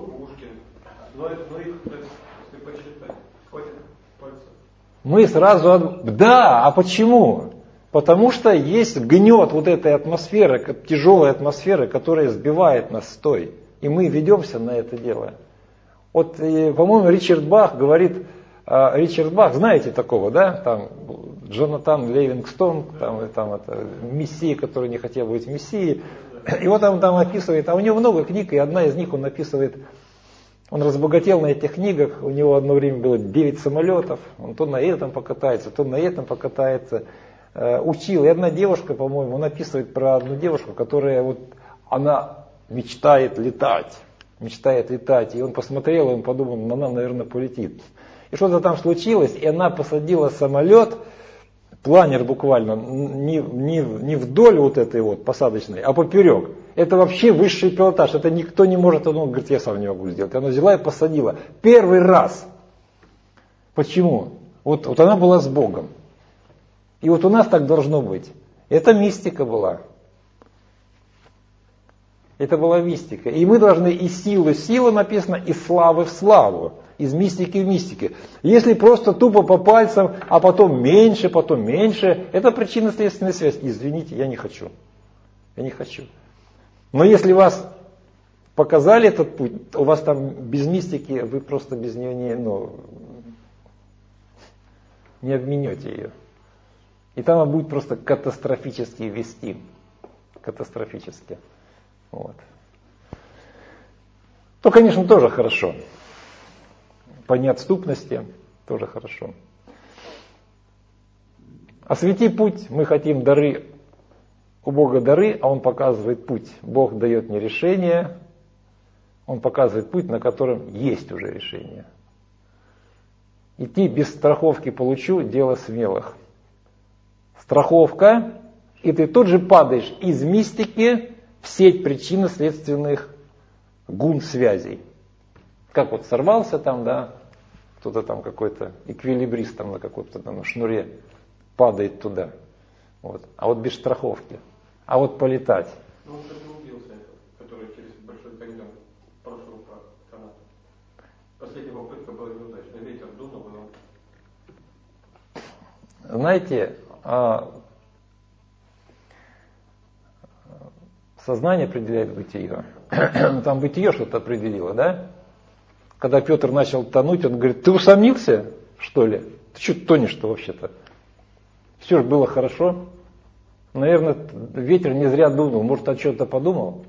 Мы сразу... От... Да, а почему? Потому что есть гнет вот этой атмосферы, тяжелой атмосферы, которая сбивает нас с той. И мы ведемся на это дело. Вот, по-моему, Ричард Бах говорит... Ричард Бах, знаете такого, да? Там Джонатан Ливингстон, там, там это, мессия, который не хотел быть мессией. И вот он там описывает, а у него много книг, и одна из них он описывает... Он разбогател на этих книгах, у него одно время было девять самолетов, он то на этом покатается, то на этом покатается, э, учил. И одна девушка, по-моему, он описывает про одну девушку, которая вот, она мечтает летать, мечтает летать. И он посмотрел, и он подумал, она, наверное, полетит. И что-то там случилось, и она посадила самолет, планер буквально, не, не, не вдоль вот этой вот посадочной, а поперек. Это вообще высший пилотаж, это никто не может, он говорит, я сам не могу сделать. Она взяла и посадила. Первый раз. Почему? Вот, вот она была с Богом. И вот у нас так должно быть. Это мистика была. Это была мистика. И мы должны из силы в силу, написано, из славы в славу. Из мистики в мистике. Если просто тупо по пальцам, а потом меньше, потом меньше, это причинно-следственная связь. Извините, я не хочу. Я не хочу. Но если вас показали этот путь, у вас там без мистики, вы просто без нее не, ну, не обменете ее. И там она будет просто катастрофически вести. Катастрофически. Вот. То, конечно, тоже хорошо. По неотступности тоже хорошо. Освети путь, мы хотим дары. У Бога дары, а Он показывает путь. Бог дает не решение, Он показывает путь, на котором есть уже решение. Идти без страховки получу, дело смелых. Страховка, и ты тут же падаешь из мистики в сеть причинно-следственных гун связей. Как вот сорвался там, да, кто-то там какой-то эквилибрист там на каком-то там шнуре падает туда. Вот. А вот без страховки. А вот полетать. Ну, он кстати, убился, который через большой каньон прошел по канату. Последняя попытка была неудачная. Ветер дунул, и он... Знаете, сознание определяет бытие. Там бытие что-то определило, да? Когда Петр начал тонуть, он говорит, ты усомнился, что ли? Ты что тонешь-то вообще-то? Все же было хорошо. наверное, ветер не зря дунул, может, о чем-то подумал.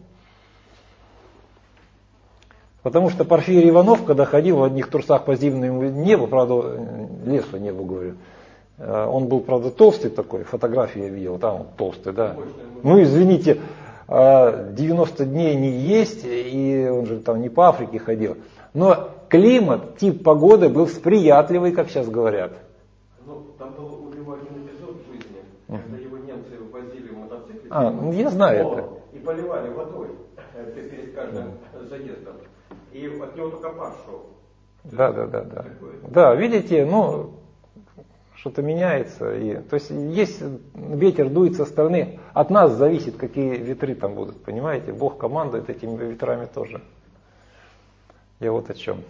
Потому что Порфирий Иванов, когда ходил в одних трусах по зимнему небу, правда, лесу небу, говорю, он был, правда, толстый такой, фотографии я видел, там он толстый, да. Ну, извините, девяносто дней не есть, и он же там не по Африке ходил. Но климат, тип погоды был сприятливый, как сейчас говорят. Ну, там был у него один эпизод в жизни, когда его немцы возили в мотоцикле. А, ну, я знаю о, это. И поливали водой перед каждым заездом. И от него только пар шел. Да, да, да, да. Да, видите, ну, что-то меняется. И, то есть, есть ветер дует со стороны, от нас зависит, какие ветры там будут, понимаете? Бог командует этими ветрами тоже. Я вот о чем.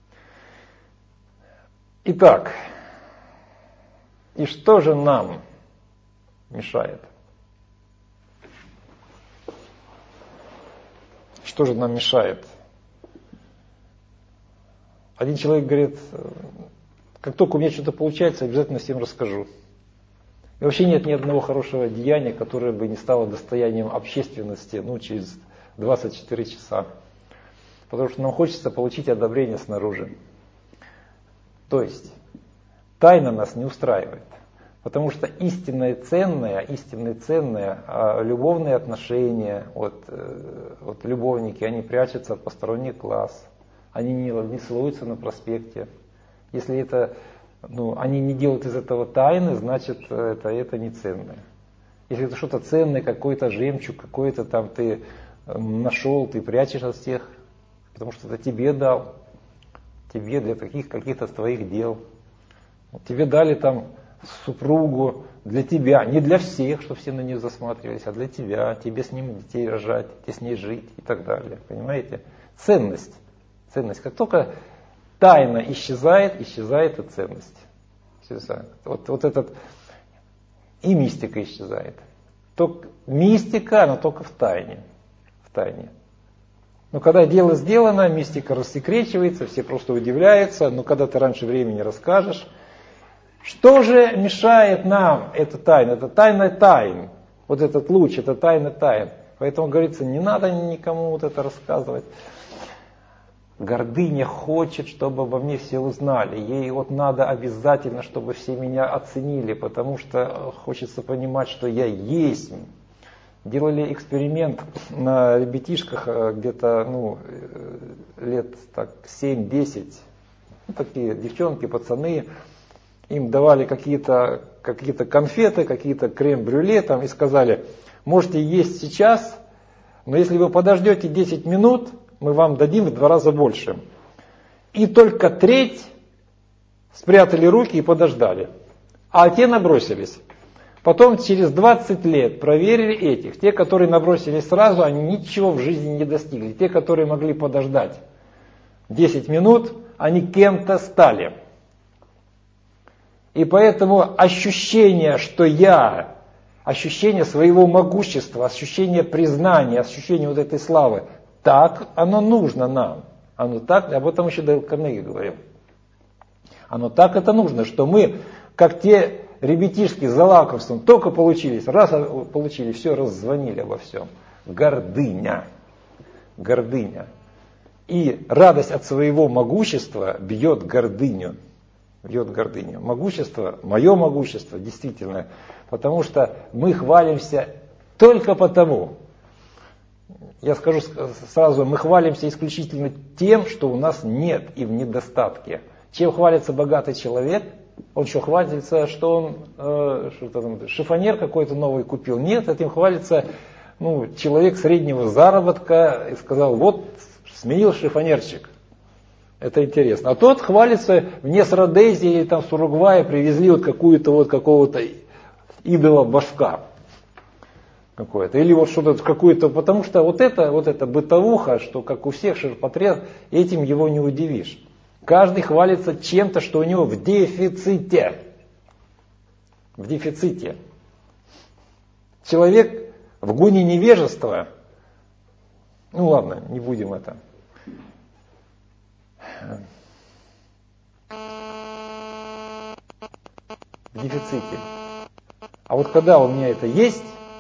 Итак, и что же нам мешает? Что же нам мешает? Один человек говорит, как только у меня что-то получается, обязательно всем расскажу. И вообще нет ни одного хорошего деяния, которое бы не стало достоянием общественности, ну, через двадцать четыре часа. Потому что нам хочется получить одобрение снаружи. То есть, тайна нас не устраивает. Потому что истинное ценное, истинное ценное, а любовные отношения, вот, вот любовники, они прячутся от посторонних глаз. Они не, не целуются на проспекте. Если это, ну, они не делают из этого тайны, значит это, это не ценное. Если это что-то ценное, какой-то жемчуг, какой-то там ты нашел, ты прячешь от всех, потому что это тебе дал, тебе для таких каких-то твоих дел. Вот тебе дали там супругу для тебя, не для всех, чтобы все на нее засматривались, а для тебя, тебе с ним детей рожать, тебе с ней жить и так далее. Понимаете? Ценность. Ценность. Как только тайна исчезает, исчезает и ценность. Исчезает. Вот, вот этот и мистика исчезает. Только, мистика, но только в тайне. В тайне. Но когда дело сделано, мистика рассекречивается, все просто удивляются, но когда ты раньше времени расскажешь, что же мешает нам эта тайна? Это тайна тайн. Вот этот луч, это тайна тайн. Поэтому говорится, не надо никому вот это рассказывать. Гордыня хочет, чтобы обо мне все узнали. Ей вот надо обязательно, чтобы все меня оценили, потому что хочется понимать, что я есть. Делали эксперимент на ребятишках где-то ну, лет так, семь-десять. Ну, такие девчонки, пацаны. Им давали какие-то какие-то конфеты, какие-то крем-брюле там, и сказали, можете есть сейчас, но если вы подождете десять минут, мы вам дадим в два раза больше. И только треть спрятали руки и подождали. А те набросились. Потом через двадцать лет проверили этих. Те, которые набросились сразу, они ничего в жизни не достигли. Те, которые могли подождать десять минут, они кем-то стали. И поэтому ощущение, что я, ощущение своего могущества, ощущение признания, ощущение вот этой славы, так оно нужно нам. Оно так, об этом еще Дейл Карнеги говорил. Оно так это нужно, что мы, как те ребятишки за лакомством, только получились, раз получили, все, раззвонили обо всем. Гордыня. Гордыня. И радость от своего могущества бьет гордыню. Бьет гордыню. Могущество, мое могущество, действительно, потому что мы хвалимся только потому. Я скажу сразу, мы хвалимся исключительно тем, что у нас нет и в недостатке. Чем хвалится богатый человек? Он что, хвалится, что он э, что там, шифонер какой-то новый купил? Нет, этим хвалится ну, человек среднего заработка и сказал, вот сменил шифонерчик. Это интересно. А тот хвалится мне с Родезии или там с Уругвая привезли вот какую-то вот какого-то идола башка. Какое-то. Или вот что-то какое-то, потому что вот это, вот это бытовуха, что как у всех ширпотреб, этим его не удивишь. Каждый хвалится чем-то, что у него в дефиците. В дефиците. Человек в гуне невежества, ну ладно, не будем это. В дефиците. А вот когда у меня это есть,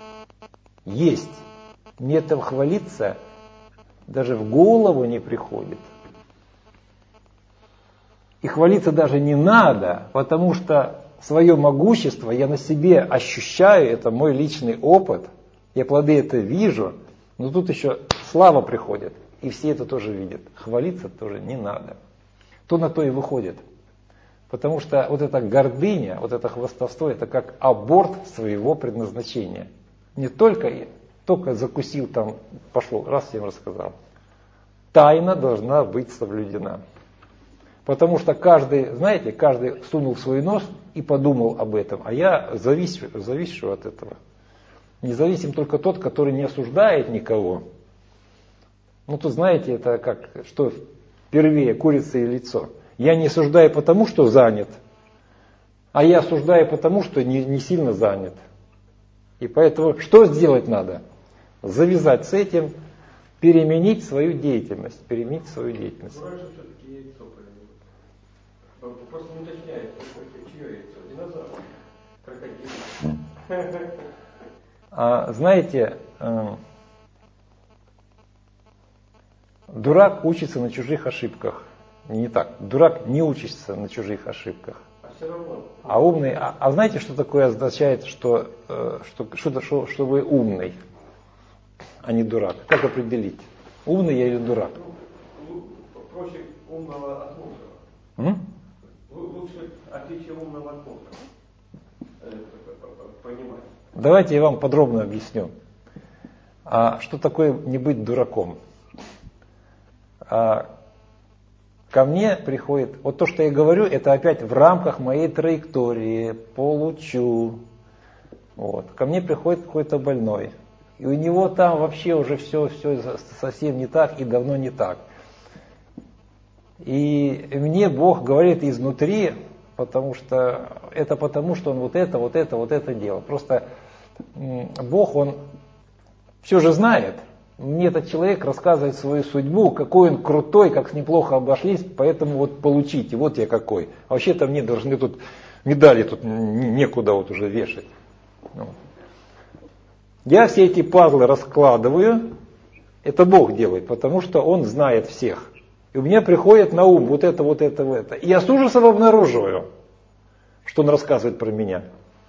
есть. Мне это хвалиться даже в голову не приходит. И хвалиться даже не надо, потому что свое могущество я на себе ощущаю, это мой личный опыт, я плоды это вижу, но тут еще слава приходит, и все это тоже видят. Хвалиться тоже не надо. То на то и выходит. Потому что вот эта гордыня, вот это хвастовство, это как аборт своего предназначения. Не только, только закусил там, пошел, раз всем рассказал. Тайна должна быть соблюдена. Потому что каждый, знаете, каждый сунул свой нос и подумал об этом, а я зависю, завишу от этого. Независим только тот, который не осуждает никого. Ну, тут знаете, это как, что первее, курица и яйцо. Я не осуждаю потому, что занят, а я осуждаю потому, что не, не сильно занят. И поэтому что сделать надо? Завязать с этим, переменить свою деятельность, переменить свою деятельность. Просто не уточняет, чье яйцо? Динозавр, крокодил. А, знаете, э, дурак учится на чужих ошибках. Не так. Дурак не учится на чужих ошибках. А все равно. А умный. А, а знаете, что такое означает, что, э, что, что, что, что вы умный, а не дурак? Как определить? Умный я или дурак? Ну, проще умного от мудрого. М? Лучше отличие умного от мудрого понимать. Давайте я вам подробно объясню. А что такое не быть дураком? А, ко мне приходит, вот то, что я говорю, это опять в рамках моей траектории, получу. Вот. Ко мне приходит какой-то больной. И у него там вообще уже все, все совсем не так и давно не так. И мне Бог говорит изнутри, потому что это потому, что Он вот это, вот это, вот это делал. Просто Бог, Он все же знает. Мне этот человек рассказывает свою судьбу, какой он крутой, как неплохо обошлись, поэтому вот получите, вот я какой. А вообще-то мне должны тут медали тут некуда вот уже вешать. Я все эти пазлы раскладываю, это Бог делает, потому что Он знает всех. И у меня приходит на ум вот это, вот это, вот это. И я с ужасом обнаруживаю, что Он рассказывает про меня.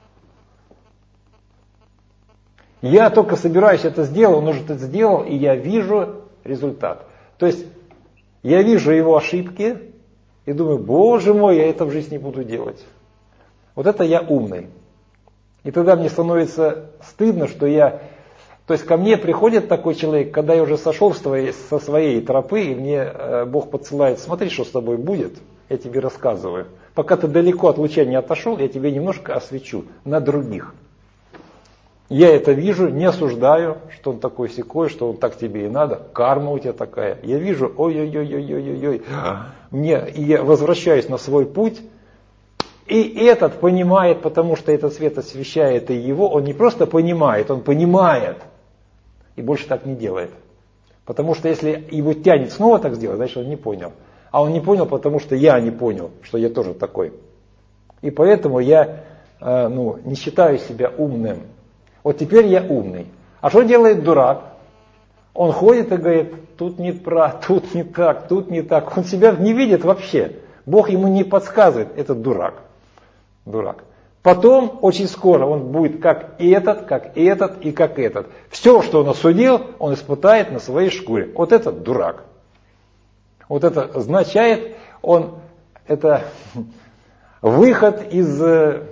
Я только собираюсь это сделать, Он уже это сделал, и я вижу результат. То есть я вижу его ошибки и думаю, боже мой, я это в жизни не буду делать. Вот это я умный. И тогда мне становится стыдно, что я... То есть ко мне приходит такой человек, когда я уже сошел своей, со своей тропы, и мне э, Бог подсылает, смотри, что с тобой будет, я тебе рассказываю. Пока ты далеко от луча не отошел, я тебе немножко освещу на других. Я это вижу, не осуждаю, что он такой сякой, что он так тебе и надо, карма у тебя такая. Я вижу, ой-ой-ой-ой-ой-ой, мне, и я возвращаюсь на свой путь, и этот понимает, потому что этот свет освещает и его, он не просто понимает, он понимает, и больше так не делает. Потому что если его тянет снова так сделать, значит он не понял. А он не понял, потому что я не понял, что я тоже такой. И поэтому я э, ну, не считаю себя умным. Вот теперь я умный. А что делает дурак? Он ходит и говорит, тут не прав, тут не так, тут не так. Он себя не видит вообще. Бог ему не подсказывает. Это дурак. Дурак. Потом, очень скоро, он будет как этот, как этот и как этот. Все, что он осудил, он испытает на своей шкуре. Вот это дурак. Вот это означает, он, это выход из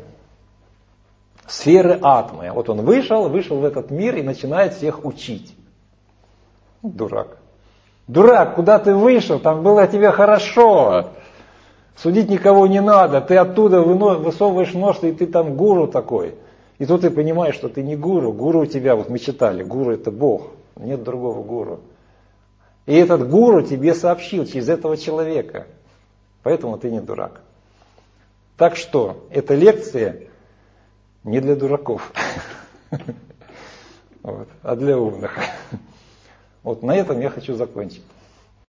сферы атмы. Вот он вышел, вышел в этот мир и начинает всех учить. Дурак. Дурак, куда ты вышел? Там было тебе хорошо. Судить никого не надо. Ты оттуда высовываешь нос, и ты там гуру такой. И тут ты понимаешь, что ты не гуру. Гуру у тебя, вот мы читали, гуру это Бог. Нет другого гуру. И этот гуру тебе сообщил через этого человека. Поэтому ты не дурак. Так что, эта лекция не для дураков, вот, а для умных. Вот на этом я хочу закончить.